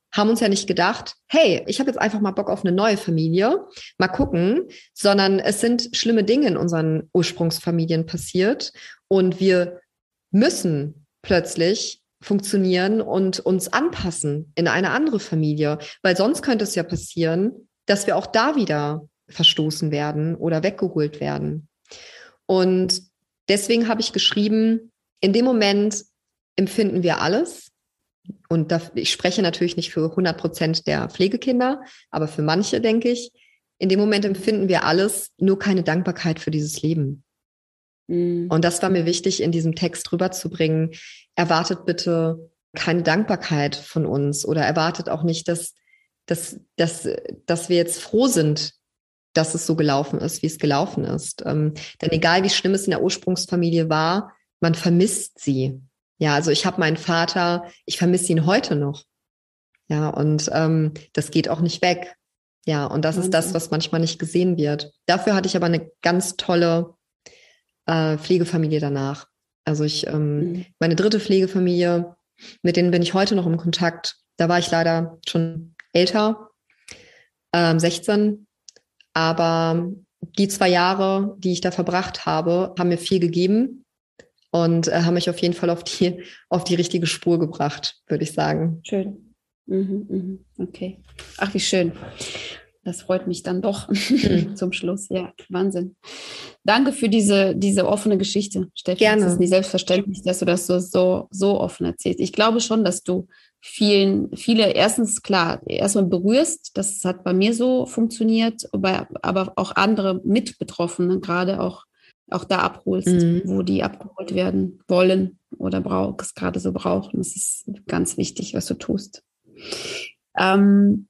haben uns ja nicht gedacht, hey, ich habe jetzt einfach mal Bock auf eine neue Familie, mal gucken, sondern es sind schlimme Dinge in unseren Ursprungsfamilien passiert und wir müssen plötzlich funktionieren und uns anpassen in eine andere Familie, weil sonst könnte es ja passieren, dass wir auch da wieder verstoßen werden oder weggeholt werden. Und deswegen habe ich geschrieben, in dem Moment empfinden wir alles. Und da, ich spreche natürlich nicht für hundert Prozent der Pflegekinder, aber für manche, denke ich, in dem Moment empfinden wir alles, nur keine Dankbarkeit für dieses Leben. Mhm. Und das war mir wichtig, in diesem Text rüberzubringen. Erwartet bitte keine Dankbarkeit von uns oder erwartet auch nicht, dass, dass, dass, dass wir jetzt froh sind, dass es so gelaufen ist, wie es gelaufen ist. Ähm, denn egal, wie schlimm es in der Ursprungsfamilie war, man vermisst sie. Ja, also ich habe meinen Vater, ich vermisse ihn heute noch. Ja, und ähm, das geht auch nicht weg. Ja, und das Wahnsinn. Ist das, was manchmal nicht gesehen wird. Dafür hatte ich aber eine ganz tolle äh, Pflegefamilie danach. Also ich, ähm, mhm. meine dritte Pflegefamilie, mit denen bin ich heute noch im Kontakt. Da war ich leider schon älter, ähm, sechzehn. Aber die zwei Jahre, die ich da verbracht habe, haben mir viel gegeben. Und äh, haben mich auf jeden Fall auf die, auf die richtige Spur gebracht, würde ich sagen. Schön. Mhm, mhm. Okay. Ach, wie schön. Das freut mich dann doch mhm. zum Schluss. Ja, Wahnsinn. Danke für diese, diese offene Geschichte, Steffi. Gerne. Es ist nicht selbstverständlich, dass du das so, so, so offen erzählst. Ich glaube schon, dass du vielen, viele erstens, klar, erstmal berührst. Das hat bei mir so funktioniert, aber, aber auch andere Mitbetroffene, gerade auch auch da abholst, mhm. wo die abgeholt werden wollen oder brauchst, gerade so brauchen. Das ist ganz wichtig, was du tust. Ähm,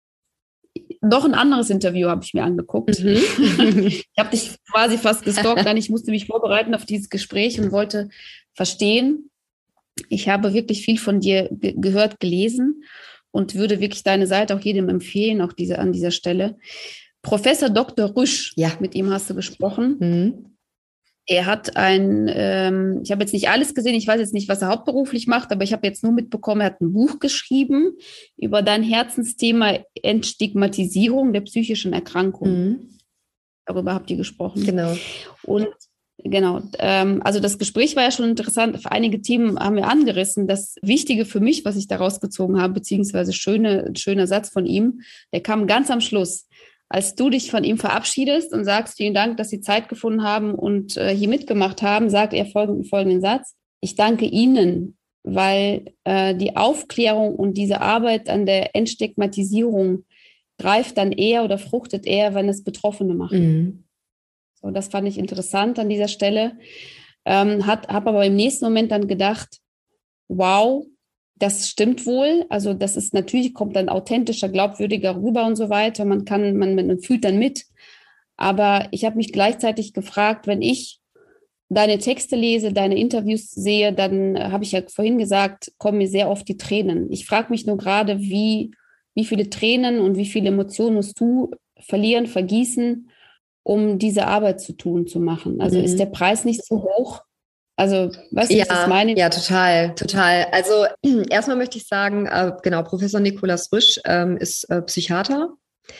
noch ein anderes Interview habe ich mir angeguckt. Mhm. Ich habe dich quasi fast gestalkt, denn ich musste mich vorbereiten auf dieses Gespräch und wollte verstehen. Ich habe wirklich viel von dir ge- gehört, gelesen und würde wirklich deine Seite auch jedem empfehlen, auch diese, an dieser Stelle. Professor Doktor Rüsch, ja. Mit ihm hast du gesprochen. Mhm. Er hat ein, ähm, ich habe jetzt nicht alles gesehen, ich weiß jetzt nicht, was er hauptberuflich macht, aber ich habe jetzt nur mitbekommen, er hat ein Buch geschrieben über dein Herzensthema Entstigmatisierung der psychischen Erkrankung. Mhm. Darüber habt ihr gesprochen. Genau. Und genau, ähm, also das Gespräch war ja schon interessant. Für einige Themen haben wir angerissen. Das Wichtige für mich, was ich daraus gezogen habe, beziehungsweise schöne, schöner Satz von ihm, der kam ganz am Schluss. Als du dich von ihm verabschiedest und sagst, vielen Dank, dass Sie Zeit gefunden haben und äh, hier mitgemacht haben, sagt er folgenden, folgenden Satz. Ich danke Ihnen, weil äh, die Aufklärung und diese Arbeit an der Entstigmatisierung greift dann eher oder fruchtet eher, wenn es Betroffene machen. Mhm. So, das fand ich interessant an dieser Stelle. Ähm, hat, habe aber im nächsten Moment dann gedacht, wow, das stimmt wohl. Also das ist natürlich, kommt dann authentischer, glaubwürdiger rüber und so weiter. Man kann, man, man fühlt dann mit. Aber ich habe mich gleichzeitig gefragt, wenn ich deine Texte lese, deine Interviews sehe, dann habe ich ja vorhin gesagt, kommen mir sehr oft die Tränen. Ich frage mich nur gerade, wie, wie viele Tränen und wie viele Emotionen musst du verlieren, vergießen, um diese Arbeit zu tun, zu machen. Also mhm. ist der Preis nicht so hoch? Also, weißt du, ja, was ich meine? Ja, total, total. Also erstmal möchte ich sagen, äh, genau, Professor Nikolaus Rüsch ähm, ist äh, Psychiater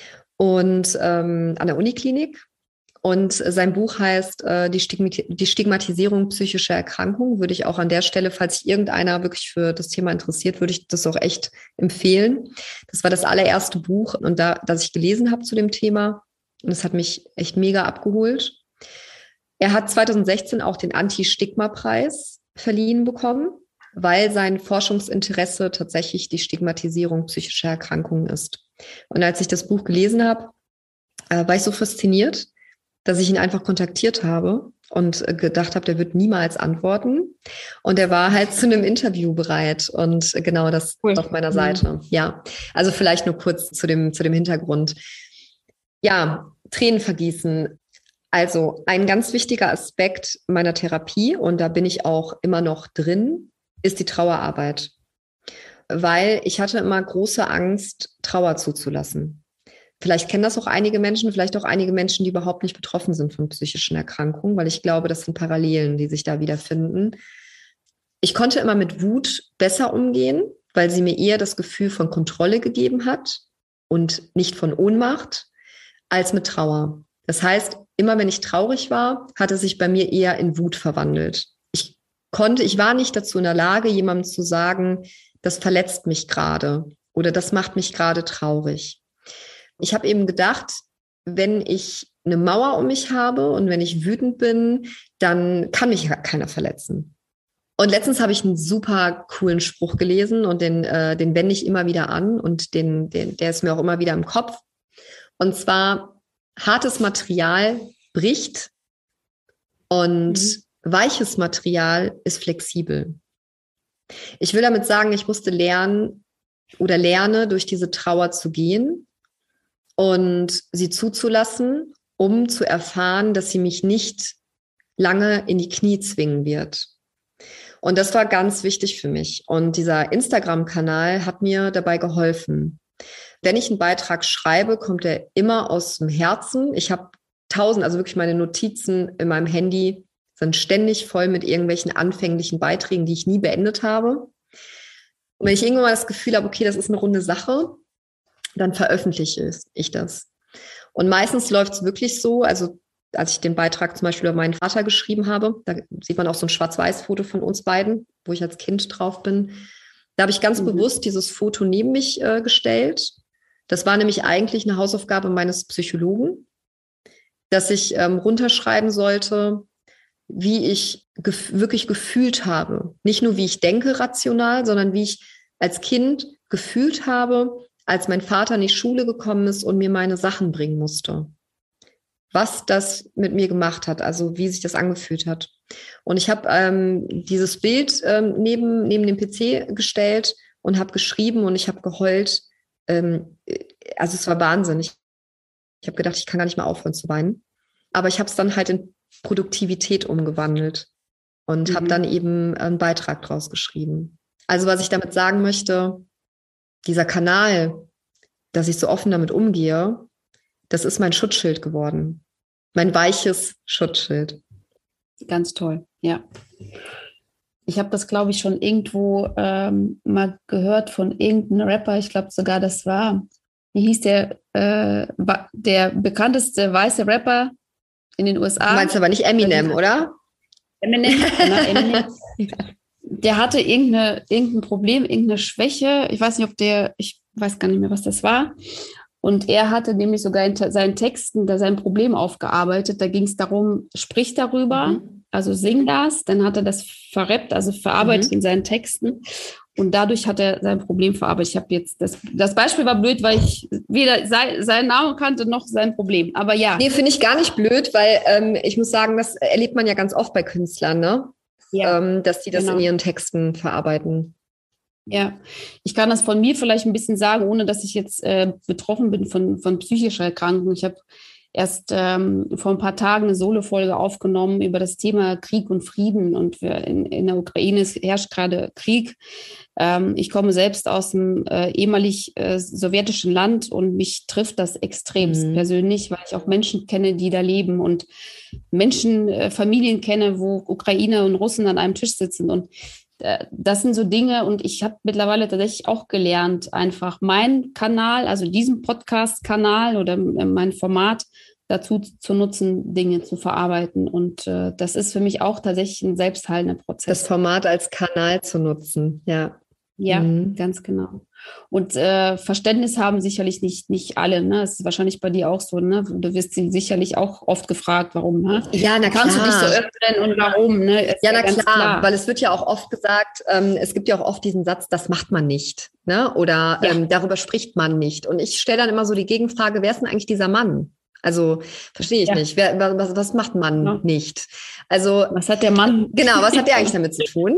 und ähm, an der Uniklinik. Und sein Buch heißt äh, die, Stigmat- die Stigmatisierung psychischer Erkrankungen. Würde ich auch an der Stelle, falls sich irgendeiner wirklich für das Thema interessiert, würde ich das auch echt empfehlen. Das war das allererste Buch, und da, das ich gelesen habe zu dem Thema. Und es hat mich echt mega abgeholt. Er hat zwanzig sechzehn auch den Anti-Stigma-Preis verliehen bekommen, weil sein Forschungsinteresse tatsächlich die Stigmatisierung psychischer Erkrankungen ist. Und als ich das Buch gelesen habe, äh, war ich so fasziniert, dass ich ihn einfach kontaktiert habe und äh, gedacht habe, der wird niemals antworten. Und er war halt zu einem Interview bereit. Und äh, genau das cool. Auf meiner Seite. Mhm. Ja, also vielleicht nur kurz zu dem, zu dem Hintergrund. Ja, Tränen vergießen. Also ein ganz wichtiger Aspekt meiner Therapie, und da bin ich auch immer noch drin, ist die Trauerarbeit. Weil ich hatte immer große Angst, Trauer zuzulassen. Vielleicht kennen das auch einige Menschen, vielleicht auch einige Menschen, die überhaupt nicht betroffen sind von psychischen Erkrankungen, weil ich glaube, das sind Parallelen, die sich da wiederfinden. Ich konnte immer mit Wut besser umgehen, weil sie mir eher das Gefühl von Kontrolle gegeben hat und nicht von Ohnmacht, als mit Trauer. Das heißt, immer wenn ich traurig war, hat es sich bei mir eher in Wut verwandelt. Ich konnte, ich war nicht dazu in der Lage, jemandem zu sagen, das verletzt mich gerade oder das macht mich gerade traurig. Ich habe eben gedacht, wenn ich eine Mauer um mich habe und wenn ich wütend bin, dann kann mich keiner verletzen. Und letztens habe ich einen super coolen Spruch gelesen und den, äh, den wende ich immer wieder an und den, den, der ist mir auch immer wieder im Kopf. Und zwar, hartes Material bricht und mhm. weiches Material ist flexibel. Ich will damit sagen, ich musste lernen oder lerne, durch diese Trauer zu gehen und sie zuzulassen, um zu erfahren, dass sie mich nicht lange in die Knie zwingen wird. Und das war ganz wichtig für mich. Und dieser Instagram-Kanal hat mir dabei geholfen. Wenn ich einen Beitrag schreibe, kommt er immer aus dem Herzen. Ich habe tausend, also wirklich meine Notizen in meinem Handy sind ständig voll mit irgendwelchen anfänglichen Beiträgen, die ich nie beendet habe. Und wenn ich irgendwann mal das Gefühl habe, okay, das ist eine runde Sache, dann veröffentliche ich das. Und meistens läuft es wirklich so, also als ich den Beitrag zum Beispiel über meinen Vater geschrieben habe, da sieht man auch so ein Schwarz-Weiß-Foto von uns beiden, wo ich als Kind drauf bin. Da habe ich ganz mhm. bewusst dieses Foto neben mich äh, gestellt. Das war nämlich eigentlich eine Hausaufgabe meines Psychologen, dass ich ähm, runterschreiben sollte, wie ich gef- wirklich gefühlt habe. Nicht nur, wie ich denke rational, sondern wie ich als Kind gefühlt habe, als mein Vater in die Schule gekommen ist und mir meine Sachen bringen musste. Was das mit mir gemacht hat, also wie sich das angefühlt hat. Und ich habe ähm, dieses Bild ähm, neben, neben dem P C gestellt und habe geschrieben und ich habe geheult. Ähm, also es war Wahnsinn. Ich, ich habe gedacht, ich kann gar nicht mehr aufhören zu weinen. Aber ich habe es dann halt in Produktivität umgewandelt und mhm. habe dann eben einen Beitrag draus geschrieben. Also was ich damit sagen möchte, dieser Kanal, dass ich so offen damit umgehe, das ist mein Schutzschild geworden. Mein weiches Schutzschild. Ganz toll, ja. Ich habe das, glaube ich, schon irgendwo ähm, mal gehört von irgendeinem Rapper. Ich glaube sogar, das war, wie hieß der, äh, der bekannteste weiße Rapper in den U S A. Du meinst aber nicht Eminem, oder? Eminem, genau, Eminem. Der hatte irgendeine, irgendein Problem, irgendeine Schwäche. Ich weiß nicht, ob der, ich weiß gar nicht mehr, was das war. Und er hatte nämlich sogar in seinen Texten da sein Problem aufgearbeitet. Da ging es darum, sprich darüber, mhm. also sing das. Dann hat er das verrappt, also verarbeitet mhm. in seinen Texten. Und dadurch hat er sein Problem verarbeitet. Ich habe jetzt, das, das Beispiel war blöd, weil ich weder sein, seinen Namen kannte noch sein Problem. Aber ja. Nee, finde ich gar nicht blöd, weil ähm, ich muss sagen, das erlebt man ja ganz oft bei Künstlern, ne? Ja, ähm, dass die das genau. in ihren Texten verarbeiten. Ja, ich kann das von mir vielleicht ein bisschen sagen, ohne dass ich jetzt äh, betroffen bin von, von psychischer Erkrankung. Ich habe erst ähm, vor ein paar Tagen eine Solo-Folge aufgenommen über das Thema Krieg und Frieden. Und wir in, in der Ukraine herrscht gerade Krieg. Ähm, ich komme selbst aus einem äh, ehemalig äh, sowjetischen Land und mich trifft das extremst mhm. persönlich, weil ich auch Menschen kenne, die da leben und Menschen, äh, Familien kenne, wo Ukrainer und Russen an einem Tisch sitzen. Und das sind so Dinge und ich habe mittlerweile tatsächlich auch gelernt, einfach meinen Kanal, also diesen Podcast-Kanal oder mein Format dazu zu nutzen, Dinge zu verarbeiten. Und äh, das ist für mich auch tatsächlich ein selbstheilender Prozess. Das Format als Kanal zu nutzen, ja. Ja, mhm. ganz genau. Und äh, Verständnis haben sicherlich nicht, nicht alle. Ne? Das ist wahrscheinlich bei dir auch so. Ne? Du wirst sicherlich auch oft gefragt, warum. Ne? Ja, na klar. Kannst du dich so öffnen und warum? Ne? Ja, ja, na klar, klar, weil es wird ja auch oft gesagt, ähm, es gibt ja auch oft diesen Satz, das macht man nicht. Ne? Oder ja. ähm, darüber spricht man nicht. Und ich stelle dann immer so die Gegenfrage, wer ist denn eigentlich dieser Mann? Also verstehe ich ja. nicht. Wer, was, was macht man ja. nicht? Also was hat der Mann? Genau, was hat der eigentlich damit zu tun?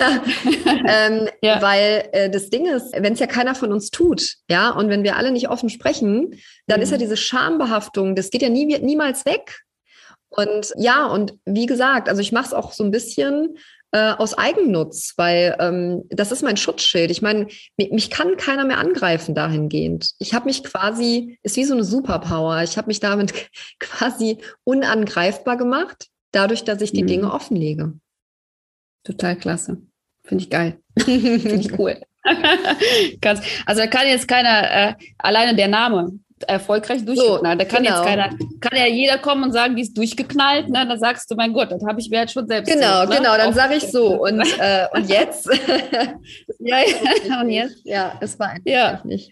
ähm, ja. Weil äh, das Ding ist, wenn es ja keiner von uns tut, ja, und wenn wir alle nicht offen sprechen, dann mhm. ist ja diese Schambehaftung, das geht ja nie, niemals weg. Und ja, und wie gesagt, also ich mache es auch so ein bisschen äh, aus Eigennutz, weil ähm, das ist mein Schutzschild. Ich meine, mich, mich kann keiner mehr angreifen dahingehend. Ich habe mich quasi, ist wie so eine Superpower, ich habe mich damit quasi unangreifbar gemacht, dadurch, dass ich die mhm. Dinge offenlege. Total klasse. Finde ich geil. Finde ich cool. Ganz, also da kann jetzt keiner, äh, alleine der Name, erfolgreich durchgeknallt. So, da kann genau. jetzt keiner, kann ja jeder kommen und sagen, die ist durchgeknallt. Ne? Dann sagst du, mein Gott, das habe ich mir halt schon selbst Genau, so, ne? genau, dann sage ich so. Und, äh, und jetzt? ja, ja, und jetzt? Ja, es war einfach ja. nicht.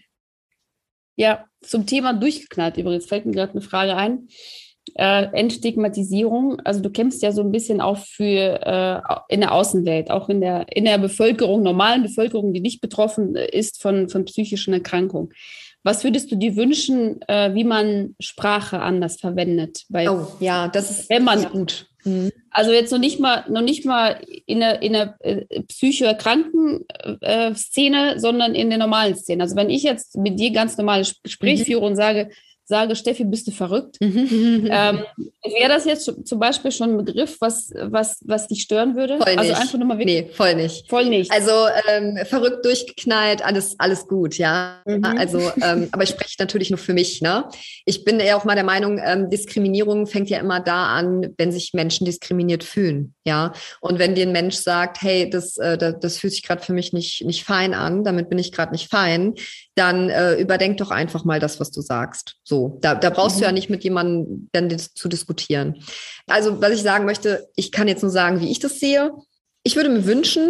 Ja, zum Thema durchgeknallt übrigens fällt mir gerade eine Frage ein. Äh, Entstigmatisierung, also du kämpfst ja so ein bisschen auch für äh, in der Außenwelt, auch in der, in der Bevölkerung, normalen Bevölkerung, die nicht betroffen ist von, von psychischen Erkrankungen. Was würdest du dir wünschen, äh, wie man Sprache anders verwendet? Weil, oh, ja, das ist, wenn man, das ist gut. Mhm. Also jetzt noch nicht mal, noch nicht mal in der, in der äh, psychoerkrankten äh, Szene, sondern in der normalen Szene. Also wenn ich jetzt mit dir ganz normales Gespräch mhm. führe und sage, sage, Steffi, bist du verrückt? Mhm. Ähm, wäre das jetzt zum Beispiel schon ein Begriff, was, was, was dich stören würde? Voll also nicht. einfach nur mal wirklich. Nee, voll nicht. Voll nicht. Also ähm, verrückt durchgeknallt, alles, alles gut, ja. Mhm. Also, ähm, aber ich spreche natürlich nur für mich, ne? Ich bin eher auch mal der Meinung, ähm, Diskriminierung fängt ja immer da an, wenn sich Menschen diskriminiert fühlen, ja. Und wenn dir ein Mensch sagt, hey, das, äh, das, das fühlt sich gerade für mich nicht, nicht fein an, damit bin ich gerade nicht fein, dann äh, überdenk doch einfach mal das, was du sagst. So, da, da brauchst mhm. du ja nicht mit jemandem dann zu diskutieren. Also, was ich sagen möchte, ich kann jetzt nur sagen, wie ich das sehe. Ich würde mir wünschen,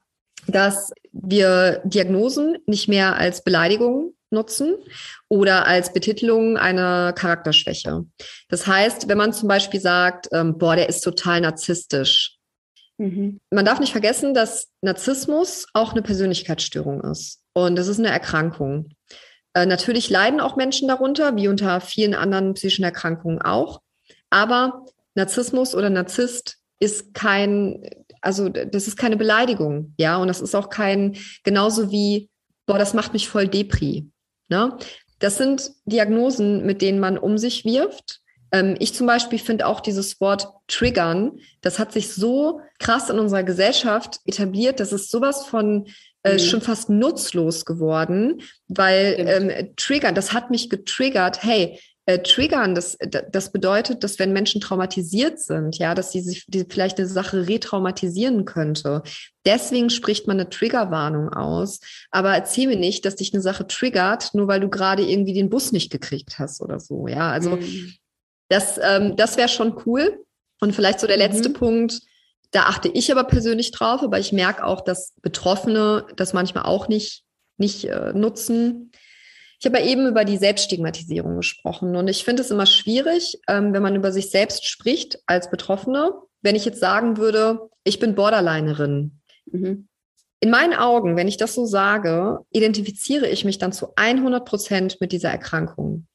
dass wir Diagnosen nicht mehr als Beleidigung nutzen oder als Betitelung einer Charakterschwäche. Das heißt, wenn man zum Beispiel sagt, ähm, boah, der ist total narzisstisch. Mhm. Man darf nicht vergessen, dass Narzissmus auch eine Persönlichkeitsstörung ist. Und das ist eine Erkrankung. Äh, natürlich leiden auch Menschen darunter, wie unter vielen anderen psychischen Erkrankungen auch. Aber Narzissmus oder Narzisst ist kein, also das ist keine Beleidigung, ja. Und das ist auch kein, genauso wie, boah, das macht mich voll Depri. Ne? Das sind Diagnosen, mit denen man um sich wirft. Ähm, ich zum Beispiel finde auch dieses Wort triggern, das hat sich so krass in unserer Gesellschaft etabliert, das ist sowas von äh, mhm. schon fast nutzlos geworden, weil ähm, triggern, das hat mich getriggert, hey, Äh, triggern, das, das bedeutet, dass wenn Menschen traumatisiert sind, ja, dass sie sich die vielleicht eine Sache retraumatisieren könnte. Deswegen spricht man eine Triggerwarnung aus. Aber erzähl mir nicht, dass dich eine Sache triggert, nur weil du gerade irgendwie den Bus nicht gekriegt hast oder so. Ja, also mhm. das, ähm, das wäre schon cool. Und vielleicht so der letzte mhm. Punkt, da achte ich aber persönlich drauf, aber ich merke auch, dass Betroffene das manchmal auch nicht, nicht äh, nutzen. Ich habe ja eben über die Selbststigmatisierung gesprochen und ich finde es immer schwierig, ähm, wenn man über sich selbst spricht als Betroffene. Wenn ich jetzt sagen würde, ich bin Borderlinerin. Mhm. In meinen Augen, wenn ich das so sage, identifiziere ich mich dann zu hundert Prozent mit dieser Erkrankung.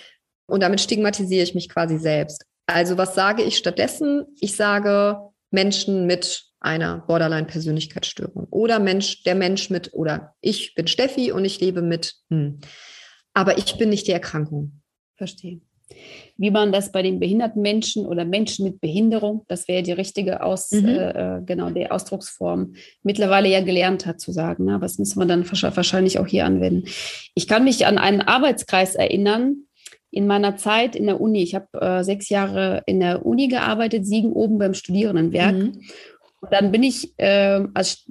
Und damit stigmatisiere ich mich quasi selbst. Also was sage ich stattdessen? Ich sage Menschen mit einer Borderline-Persönlichkeitsstörung oder Mensch, der Mensch mit, oder ich bin Steffi und ich lebe mit, hm. aber ich bin nicht die Erkrankung. Verstehe. Wie man das bei den behinderten Menschen oder Menschen mit Behinderung, das wäre die richtige Aus, mhm. äh, genau, die Ausdrucksform, mittlerweile ja gelernt hat zu sagen. Ne? Aber das müssen wir dann wahrscheinlich auch hier anwenden. Ich kann mich an einen Arbeitskreis erinnern, in meiner Zeit in der Uni. Ich habe äh, sechs Jahre in der Uni gearbeitet, Siegen oben beim Studierendenwerk. Mhm. Und dann bin ich, äh, als,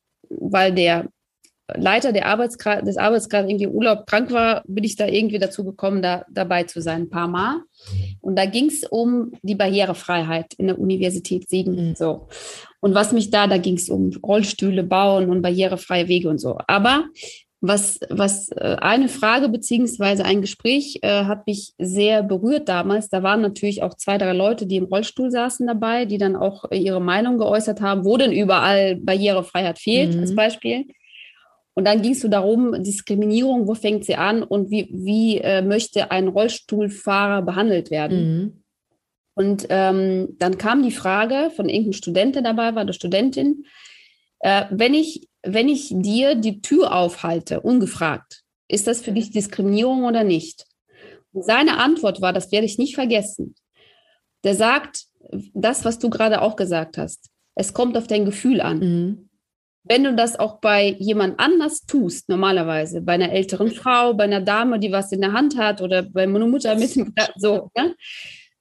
weil der Leiter der Arbeitskreis, des Arbeitskreises irgendwie Urlaub krank war, bin ich da irgendwie dazu gekommen, da dabei zu sein, ein paar Mal. Und da ging es um die Barrierefreiheit in der Universität Siegen. Mhm. So. Und was mich da, da ging es um Rollstühle bauen und barrierefreie Wege und so. Aber was, was eine Frage beziehungsweise ein Gespräch äh, hat mich sehr berührt damals. Da waren natürlich auch zwei, drei Leute, die im Rollstuhl saßen dabei, die dann auch ihre Meinung geäußert haben, wo denn überall Barrierefreiheit fehlt, mhm. als Beispiel. Und dann ging es so darum, Diskriminierung, wo fängt sie an und wie, wie äh, möchte ein Rollstuhlfahrer behandelt werden? Mhm. Und ähm, dann kam die Frage von irgendeinem Student, der dabei war, der Studentin, äh, wenn ich, wenn ich dir die Tür aufhalte, ungefragt, ist das für dich Diskriminierung oder nicht? Und seine Antwort war, das werde ich nicht vergessen. Der sagt, das, was du gerade auch gesagt hast, es kommt auf dein Gefühl an. Mhm. Wenn du das auch bei jemand anders tust, normalerweise, bei einer älteren Frau, bei einer Dame, die was in der Hand hat oder bei meiner Mutter mit dem, so, ja,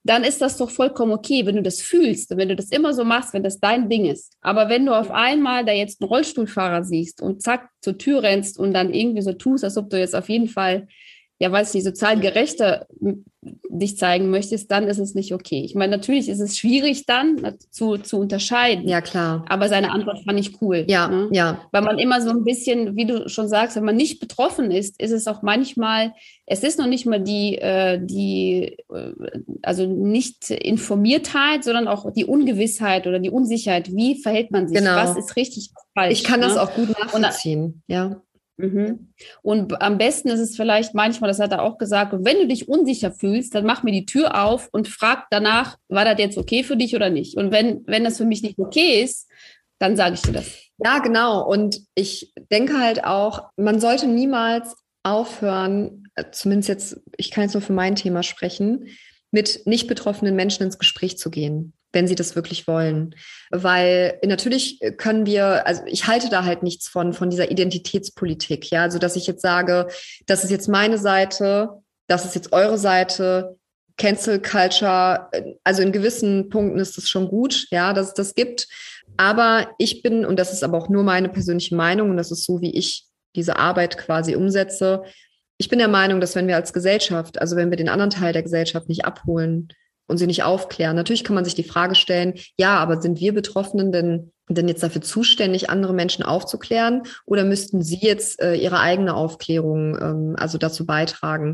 dann ist das doch vollkommen okay, wenn du das fühlst und wenn du das immer so machst, wenn das dein Ding ist. Aber wenn du auf einmal da jetzt einen Rollstuhlfahrer siehst und zack zur Tür rennst und dann irgendwie so tust, als ob du jetzt auf jeden Fall, ja, weiß nicht, sozial gerechter dich zeigen möchtest, dann ist es nicht okay. Ich meine, natürlich ist es schwierig dann zu, zu unterscheiden. Ja, klar. Aber seine Antwort fand ich cool. Ja, ne? ja. Weil man immer so ein bisschen, wie du schon sagst, wenn man nicht betroffen ist, ist es auch manchmal, es ist noch nicht mal die, äh, die äh, also nicht Informiertheit, sondern auch die Ungewissheit oder die Unsicherheit. Wie verhält man sich? Genau. Was ist richtig, was falsch? Ich kann ne? das auch gut nachvollziehen, Und, ja. Mhm. Und am besten ist es vielleicht manchmal, das hat er auch gesagt, wenn du dich unsicher fühlst, dann mach mir die Tür auf und frag danach, war das jetzt okay für dich oder nicht? Und wenn, wenn das für mich nicht okay ist, dann sage ich dir das. Ja, genau. Und ich denke halt auch, man sollte niemals aufhören, zumindest jetzt, ich kann jetzt nur für mein Thema sprechen, mit nicht betroffenen Menschen ins Gespräch zu gehen, wenn sie das wirklich wollen. Weil natürlich können wir, also ich halte da halt nichts von, von dieser Identitätspolitik, ja, also dass ich jetzt sage, das ist jetzt meine Seite, das ist jetzt eure Seite, Cancel Culture, also in gewissen Punkten ist das schon gut, ja, dass es das gibt. Aber ich bin, und das ist aber auch nur meine persönliche Meinung, und das ist so, wie ich diese Arbeit quasi umsetze, ich bin der Meinung, dass wenn wir als Gesellschaft, also wenn wir den anderen Teil der Gesellschaft nicht abholen und sie nicht aufklären, natürlich kann man sich die Frage stellen, ja, aber sind wir Betroffenen denn, denn jetzt dafür zuständig, andere Menschen aufzuklären, oder müssten sie jetzt äh, ihre eigene Aufklärung ähm, also dazu beitragen?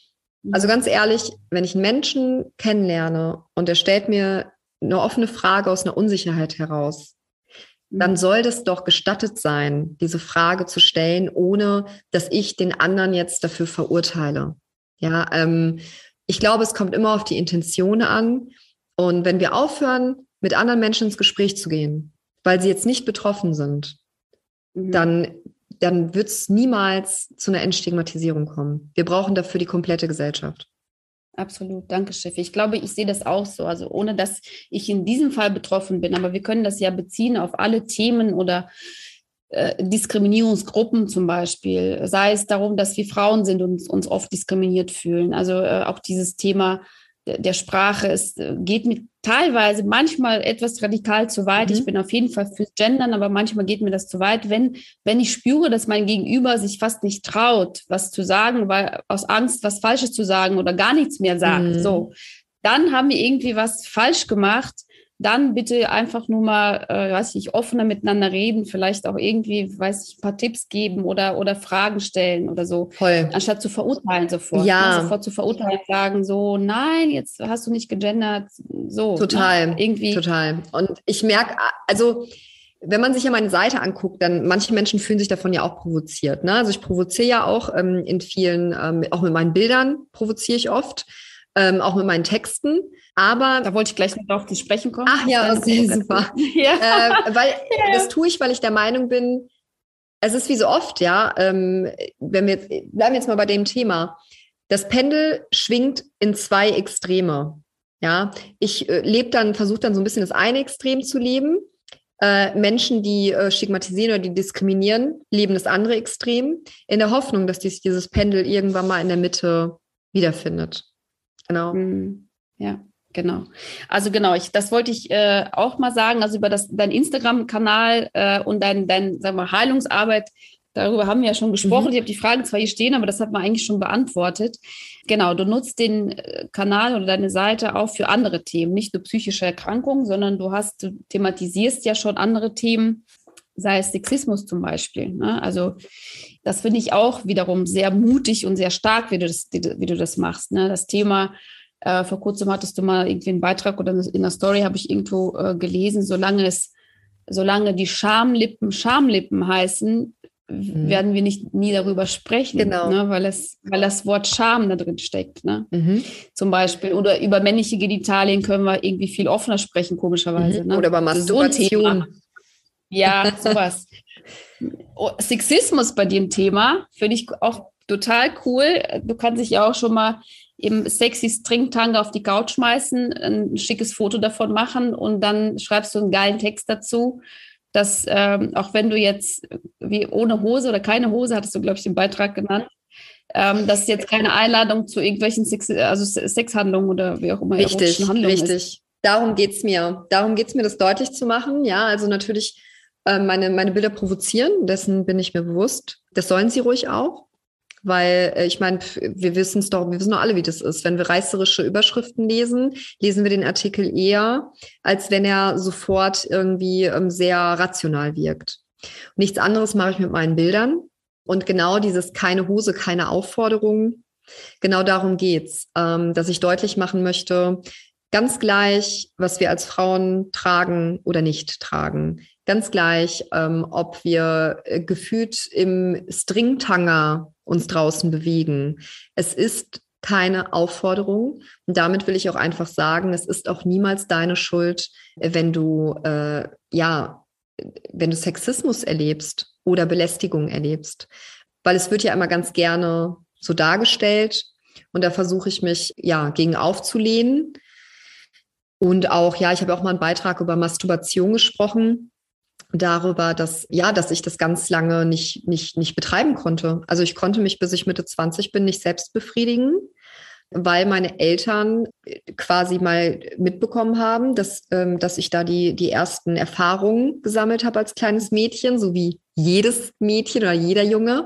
Also ganz ehrlich, wenn ich einen Menschen kennenlerne und er stellt mir eine offene Frage aus einer Unsicherheit heraus, dann soll das doch gestattet sein, diese Frage zu stellen, ohne dass ich den anderen jetzt dafür verurteile. Ja, ähm, ich glaube, es kommt immer auf die Intention an. Und wenn wir aufhören, mit anderen Menschen ins Gespräch zu gehen, weil sie jetzt nicht betroffen sind, mhm. dann, dann wird es niemals zu einer Entstigmatisierung kommen. Wir brauchen dafür die komplette Gesellschaft. Absolut, danke, Steffi. Ich glaube, ich sehe das auch so, also ohne dass ich in diesem Fall betroffen bin, aber wir können das ja beziehen auf alle Themen oder äh, Diskriminierungsgruppen zum Beispiel, sei es darum, dass wir Frauen sind und uns oft diskriminiert fühlen, also äh, auch dieses Thema der, der Sprache, es äh, geht mir teilweise manchmal etwas radikal zu weit. Mhm. Ich bin auf jeden Fall fürs Gendern, aber manchmal geht mir das zu weit, wenn, wenn ich spüre, dass mein Gegenüber sich fast nicht traut, was zu sagen, weil aus Angst, was Falsches zu sagen oder gar nichts mehr sagt. Mhm. So, dann haben wir irgendwie was falsch gemacht. Dann bitte einfach nur mal, äh, weiß ich, offener miteinander reden, vielleicht auch irgendwie, weiß ich, ein paar Tipps geben oder, oder Fragen stellen oder so. Voll. Anstatt zu verurteilen sofort. Ja. Ne? Sofort zu verurteilen, sagen so, nein, jetzt hast du nicht gegendert, so. Total, ne? Irgendwie. Total. Und ich merke, also wenn man sich ja meine Seite anguckt, dann manche Menschen fühlen sich davon ja auch provoziert. Ne? Also ich provoziere ja auch ähm, in vielen, ähm, auch mit meinen Bildern provoziere ich oft, ähm, auch mit meinen Texten. Aber da wollte ich gleich noch auf zu sprechen kommen. Ach ja, okay, super. Ja. Äh, weil ja. Das tue ich, weil ich der Meinung bin, es ist wie so oft, ja, ähm, wenn wir jetzt, bleiben wir jetzt mal bei dem Thema. Das Pendel schwingt in zwei Extreme. Ja, ich äh, lebe dann, versuche dann so ein bisschen das eine Extrem zu leben. Äh, Menschen, die äh, stigmatisieren oder die diskriminieren, leben das andere Extrem, in der Hoffnung, dass dies, dieses Pendel irgendwann mal in der Mitte wiederfindet. Genau. Mhm. Ja. Genau. Also genau, ich, das wollte ich äh, auch mal sagen, also über das, dein Instagram-Kanal äh, und dein, dein sagen wir, Heilungsarbeit, darüber haben wir ja schon gesprochen. Mhm. Ich habe die Fragen zwar hier stehen, aber das hat man eigentlich schon beantwortet. Genau, du nutzt den äh, Kanal oder deine Seite auch für andere Themen, nicht nur psychische Erkrankungen, sondern du hast, du thematisierst ja schon andere Themen, sei es Sexismus zum Beispiel. Ne? Also das finde ich auch wiederum sehr mutig und sehr stark, wie du das, wie du das machst. Ne? Das Thema Äh, vor kurzem hattest du mal irgendwie einen Beitrag oder in der Story habe ich irgendwo äh, gelesen, solange es, solange die Schamlippen Schamlippen heißen, mhm. werden wir nicht nie darüber sprechen, genau. ne? weil, es, weil das Wort Scham da drin steckt. Ne? Mhm. Zum Beispiel. Oder über männliche Genitalien können wir irgendwie viel offener sprechen, komischerweise. Mhm. Ne? Oder über Masturbation. So ja, sowas. Sexismus bei dem Thema finde ich auch total cool. Du kannst dich ja auch schon mal im sexy Stringtanga auf die Couch schmeißen, ein schickes Foto davon machen und dann schreibst du einen geilen Text dazu, dass ähm, auch wenn du jetzt wie ohne Hose oder keine Hose, hattest du, glaube ich, den Beitrag genannt, Ähm, das ist jetzt keine Einladung zu irgendwelchen Sex, also Sexhandlungen oder wie auch immer. Richtig, Handlungen richtig. Ist. Darum geht's mir. Darum geht's mir, das deutlich zu machen. Ja, also natürlich äh, meine, meine Bilder provozieren, dessen bin ich mir bewusst. Das sollen sie ruhig auch. Weil äh, ich meine, wir wissen es doch, wir wissen doch alle, wie das ist. Wenn wir reißerische Überschriften lesen, lesen wir den Artikel eher, als wenn er sofort irgendwie ähm, sehr rational wirkt. Nichts anderes mache ich mit meinen Bildern. Und genau dieses keine Hose, keine Aufforderung, genau darum geht's, ähm, dass ich deutlich machen möchte, ganz gleich, was wir als Frauen tragen oder nicht tragen. Ganz gleich, ähm, ob wir äh, gefühlt im Stringtanger uns draußen bewegen. Es ist keine Aufforderung. Und damit will ich auch einfach sagen, es ist auch niemals deine Schuld, wenn du, äh, ja, wenn du Sexismus erlebst oder Belästigung erlebst. Weil es wird ja immer ganz gerne so dargestellt. Und da versuche ich mich, ja, gegen aufzulehnen. Und auch, ja, ich habe auch mal einen Beitrag über Masturbation gesprochen, darüber, dass, ja, dass ich das ganz lange nicht, nicht, nicht betreiben konnte. Also ich konnte mich, bis ich Mitte zwanzig bin, nicht selbst befriedigen, weil meine Eltern quasi mal mitbekommen haben, dass, ähm, dass ich da die, die ersten Erfahrungen gesammelt habe als kleines Mädchen, so wie jedes Mädchen oder jeder Junge.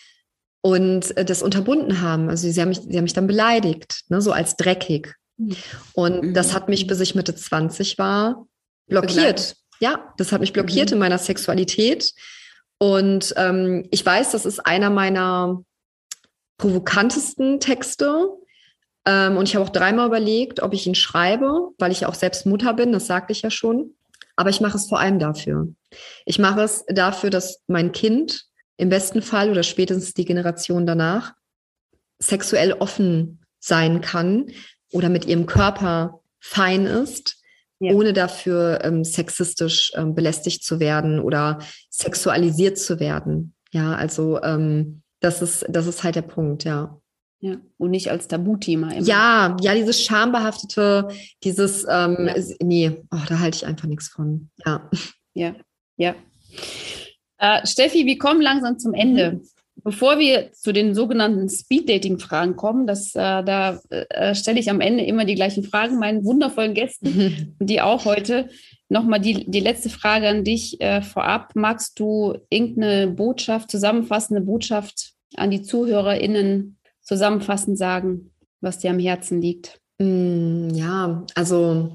Und äh, das unterbunden haben. Also sie haben mich, sie haben mich dann beleidigt, ne, so als dreckig. Und mhm. das hat mich, bis ich Mitte zwanzig war, blockiert. Begleitet. Ja, das hat mich blockiert mhm. in meiner Sexualität. Und ähm, ich weiß, das ist einer meiner provokantesten Texte. Ähm, und ich habe auch dreimal überlegt, ob ich ihn schreibe, weil ich auch selbst Mutter bin, das sagte ich ja schon. Aber ich mache es vor allem dafür. Ich mache es dafür, dass mein Kind im besten Fall oder spätestens die Generation danach sexuell offen sein kann oder mit ihrem Körper fein ist, ja. ohne dafür ähm, sexistisch ähm, belästigt zu werden oder sexualisiert zu werden. Ja, also ähm, das ist, das ist halt der Punkt, ja. Ja, und nicht als Tabuthema immer. Ja, ja, dieses schambehaftete, dieses, ähm, ja. nee, oh, da halte ich einfach nichts von. Ja, ja, ja. Äh, Steffi, wir kommen langsam zum Ende. Mhm. Bevor wir zu den sogenannten Speed-Dating-Fragen kommen, das, äh, da äh, stelle ich am Ende immer die gleichen Fragen meinen wundervollen Gästen, mhm. die auch heute. Nochmal die, die letzte Frage an dich äh, vorab. Magst du irgendeine Botschaft, zusammenfassende Botschaft an die ZuhörerInnen zusammenfassend sagen, was dir am Herzen liegt? Mm, ja, also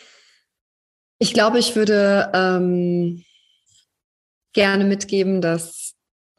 ich glaube, ich würde ähm, gerne mitgeben, dass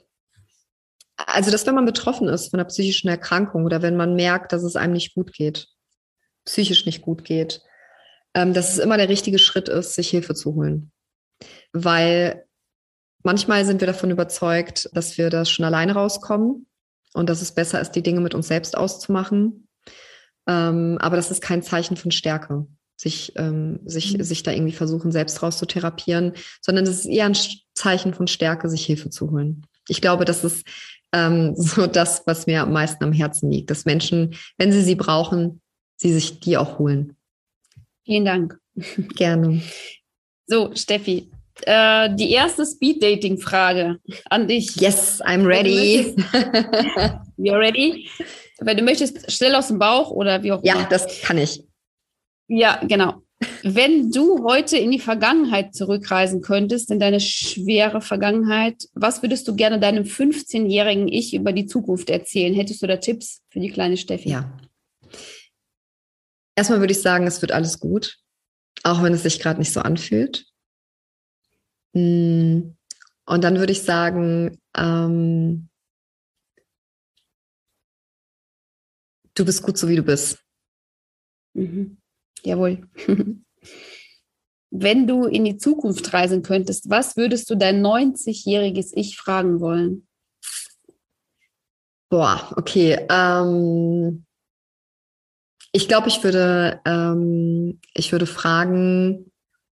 Also, dass wenn man betroffen ist von einer psychischen Erkrankung oder wenn man merkt, dass es einem nicht gut geht, psychisch nicht gut geht, ähm, dass es immer der richtige Schritt ist, sich Hilfe zu holen. Weil manchmal sind wir davon überzeugt, dass wir das schon alleine rauskommen und dass es besser ist, die Dinge mit uns selbst auszumachen. Ähm, aber das ist kein Zeichen von Stärke, sich, ähm, sich, mhm. sich da irgendwie versuchen, selbst rauszutherapieren, sondern es ist eher ein Zeichen von Stärke, sich Hilfe zu holen. Ich glaube, das ist ähm, so das, was mir am meisten am Herzen liegt, dass Menschen, wenn sie sie brauchen, sie sich die auch holen. Vielen Dank. Gerne. So, Steffi, äh, die erste Speed-Dating-Frage an dich. Yes, I'm ready. You're ready? Wenn du möchtest, schnell aus dem Bauch oder wie auch immer. Ja, das kann ich. Ja, genau. Wenn du heute in die Vergangenheit zurückreisen könntest, in deine schwere Vergangenheit, was würdest du gerne deinem fünfzehnjährigen Ich über die Zukunft erzählen? Hättest du da Tipps für die kleine Steffi? Ja. Erstmal würde ich sagen, es wird alles gut, auch wenn es sich gerade nicht so anfühlt. Und dann würde ich sagen, ähm, du bist gut so, wie du bist. Mhm. Jawohl. Wenn du in die Zukunft reisen könntest, was würdest du dein neunzigjähriges Ich fragen wollen? Boah, okay. Ähm, ich glaube, ich würde, ähm, ich würde fragen,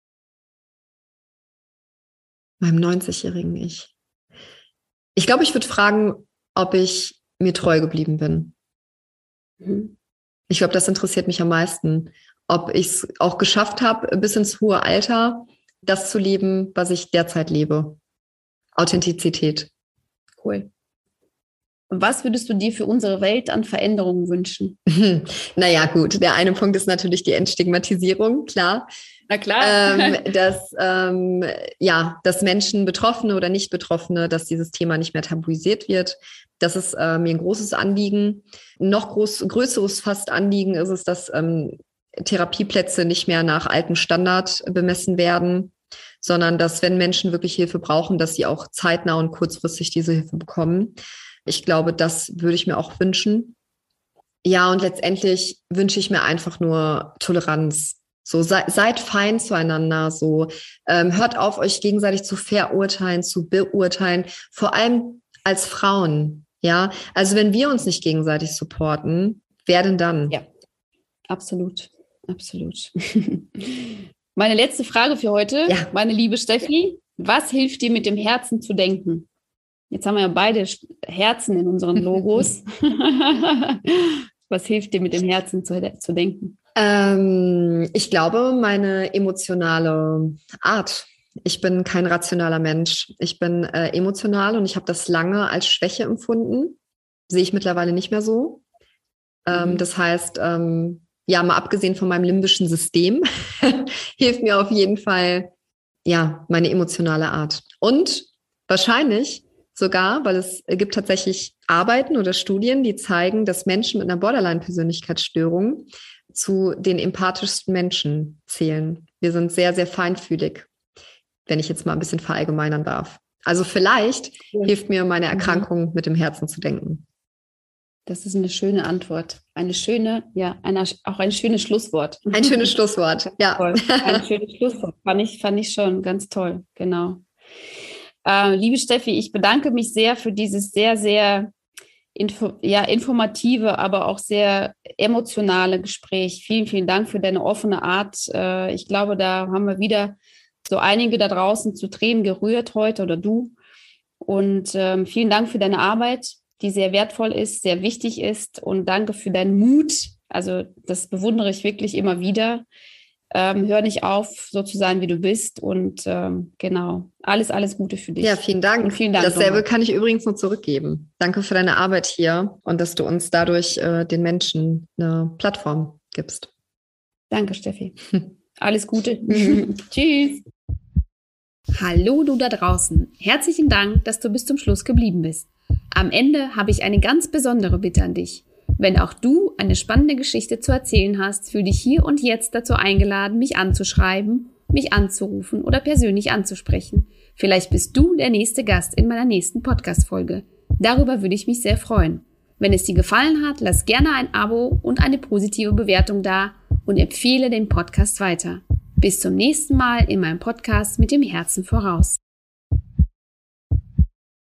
meinem neunzigjährigen Ich. Ich glaube, ich würde fragen, ob ich mir treu geblieben bin. Mhm. Ich glaube, das interessiert mich am meisten. Ob ich es auch geschafft habe, bis ins hohe Alter, das zu leben, was ich derzeit lebe. Authentizität. Cool. Was würdest du dir für unsere Welt an Veränderungen wünschen? Naja, gut. Der eine Punkt ist natürlich die Entstigmatisierung, klar. Na klar. ähm, dass, ähm, ja, dass Menschen, Betroffene oder Nicht-Betroffene, dass dieses Thema nicht mehr tabuisiert wird. Das ist äh, mir ein großes Anliegen. Noch groß, größeres fast Anliegen ist es, dass ähm, Therapieplätze nicht mehr nach altem Standard bemessen werden, sondern dass, wenn Menschen wirklich Hilfe brauchen, dass sie auch zeitnah und kurzfristig diese Hilfe bekommen. Ich glaube, das würde ich mir auch wünschen. Ja, und letztendlich wünsche ich mir einfach nur Toleranz. So, sei, seid fein zueinander, so, ähm, hört auf, euch gegenseitig zu verurteilen, zu beurteilen, vor allem als Frauen, ja. Also wenn wir uns nicht gegenseitig supporten, wer denn dann? Ja, absolut, absolut. Meine letzte Frage für heute, ja. Meine liebe Steffi, was hilft dir, mit dem Herzen zu denken? Jetzt haben wir ja beide Herzen in unseren Logos. Was hilft dir, mit dem Herzen zu, zu denken? Ähm, ich glaube, meine emotionale Art. Ich bin kein rationaler Mensch. Ich bin äh, emotional und ich habe das lange als Schwäche empfunden. Sehe ich mittlerweile nicht mehr so. Ähm, mhm. Das heißt, ähm, ja, mal abgesehen von meinem limbischen System, hilft mir auf jeden Fall, ja, meine emotionale Art. Und wahrscheinlich sogar, weil es gibt tatsächlich Arbeiten oder Studien, die zeigen, dass Menschen mit einer Borderline-Persönlichkeitsstörung zu den empathischsten Menschen zählen. Wir sind sehr, sehr feinfühlig, wenn ich jetzt mal ein bisschen verallgemeinern darf. Also vielleicht ja. hilft mir meine Erkrankung, mit dem Herzen zu denken. Das ist eine schöne Antwort. Eine schöne, ja, eine, auch ein schönes Schlusswort. Ein schönes Schlusswort, ja. Toll. Ein schönes Schlusswort. Fand ich, fand ich schon ganz toll, genau. Äh, liebe Steffi, ich bedanke mich sehr für dieses sehr, sehr info, ja, informative, aber auch sehr emotionale Gespräch. Vielen, vielen Dank für deine offene Art. Äh, ich glaube, da haben wir wieder so einige da draußen zu Tränen gerührt heute oder du. Und ähm, vielen Dank für deine Arbeit, die sehr wertvoll ist, sehr wichtig ist. Und danke für deinen Mut. Also das bewundere ich wirklich immer wieder. Ähm, hör nicht auf, so zu sein, wie du bist. Und ähm, genau, alles, alles Gute für dich. Ja, vielen Dank. Und vielen Dank. Dasselbe nochmal. Kann ich übrigens nur zurückgeben. Danke für deine Arbeit hier und dass du uns dadurch äh, den Menschen eine Plattform gibst. Danke, Steffi. Alles Gute. Tschüss. Hallo du da draußen. Herzlichen Dank, dass du bis zum Schluss geblieben bist. Am Ende habe ich eine ganz besondere Bitte an dich. Wenn auch du eine spannende Geschichte zu erzählen hast, fühl dich hier und jetzt dazu eingeladen, mich anzuschreiben, mich anzurufen oder persönlich anzusprechen. Vielleicht bist du der nächste Gast in meiner nächsten Podcast-Folge. Darüber würde ich mich sehr freuen. Wenn es dir gefallen hat, lass gerne ein Abo und eine positive Bewertung da und empfehle den Podcast weiter. Bis zum nächsten Mal in meinem Podcast mit dem Herzen voraus.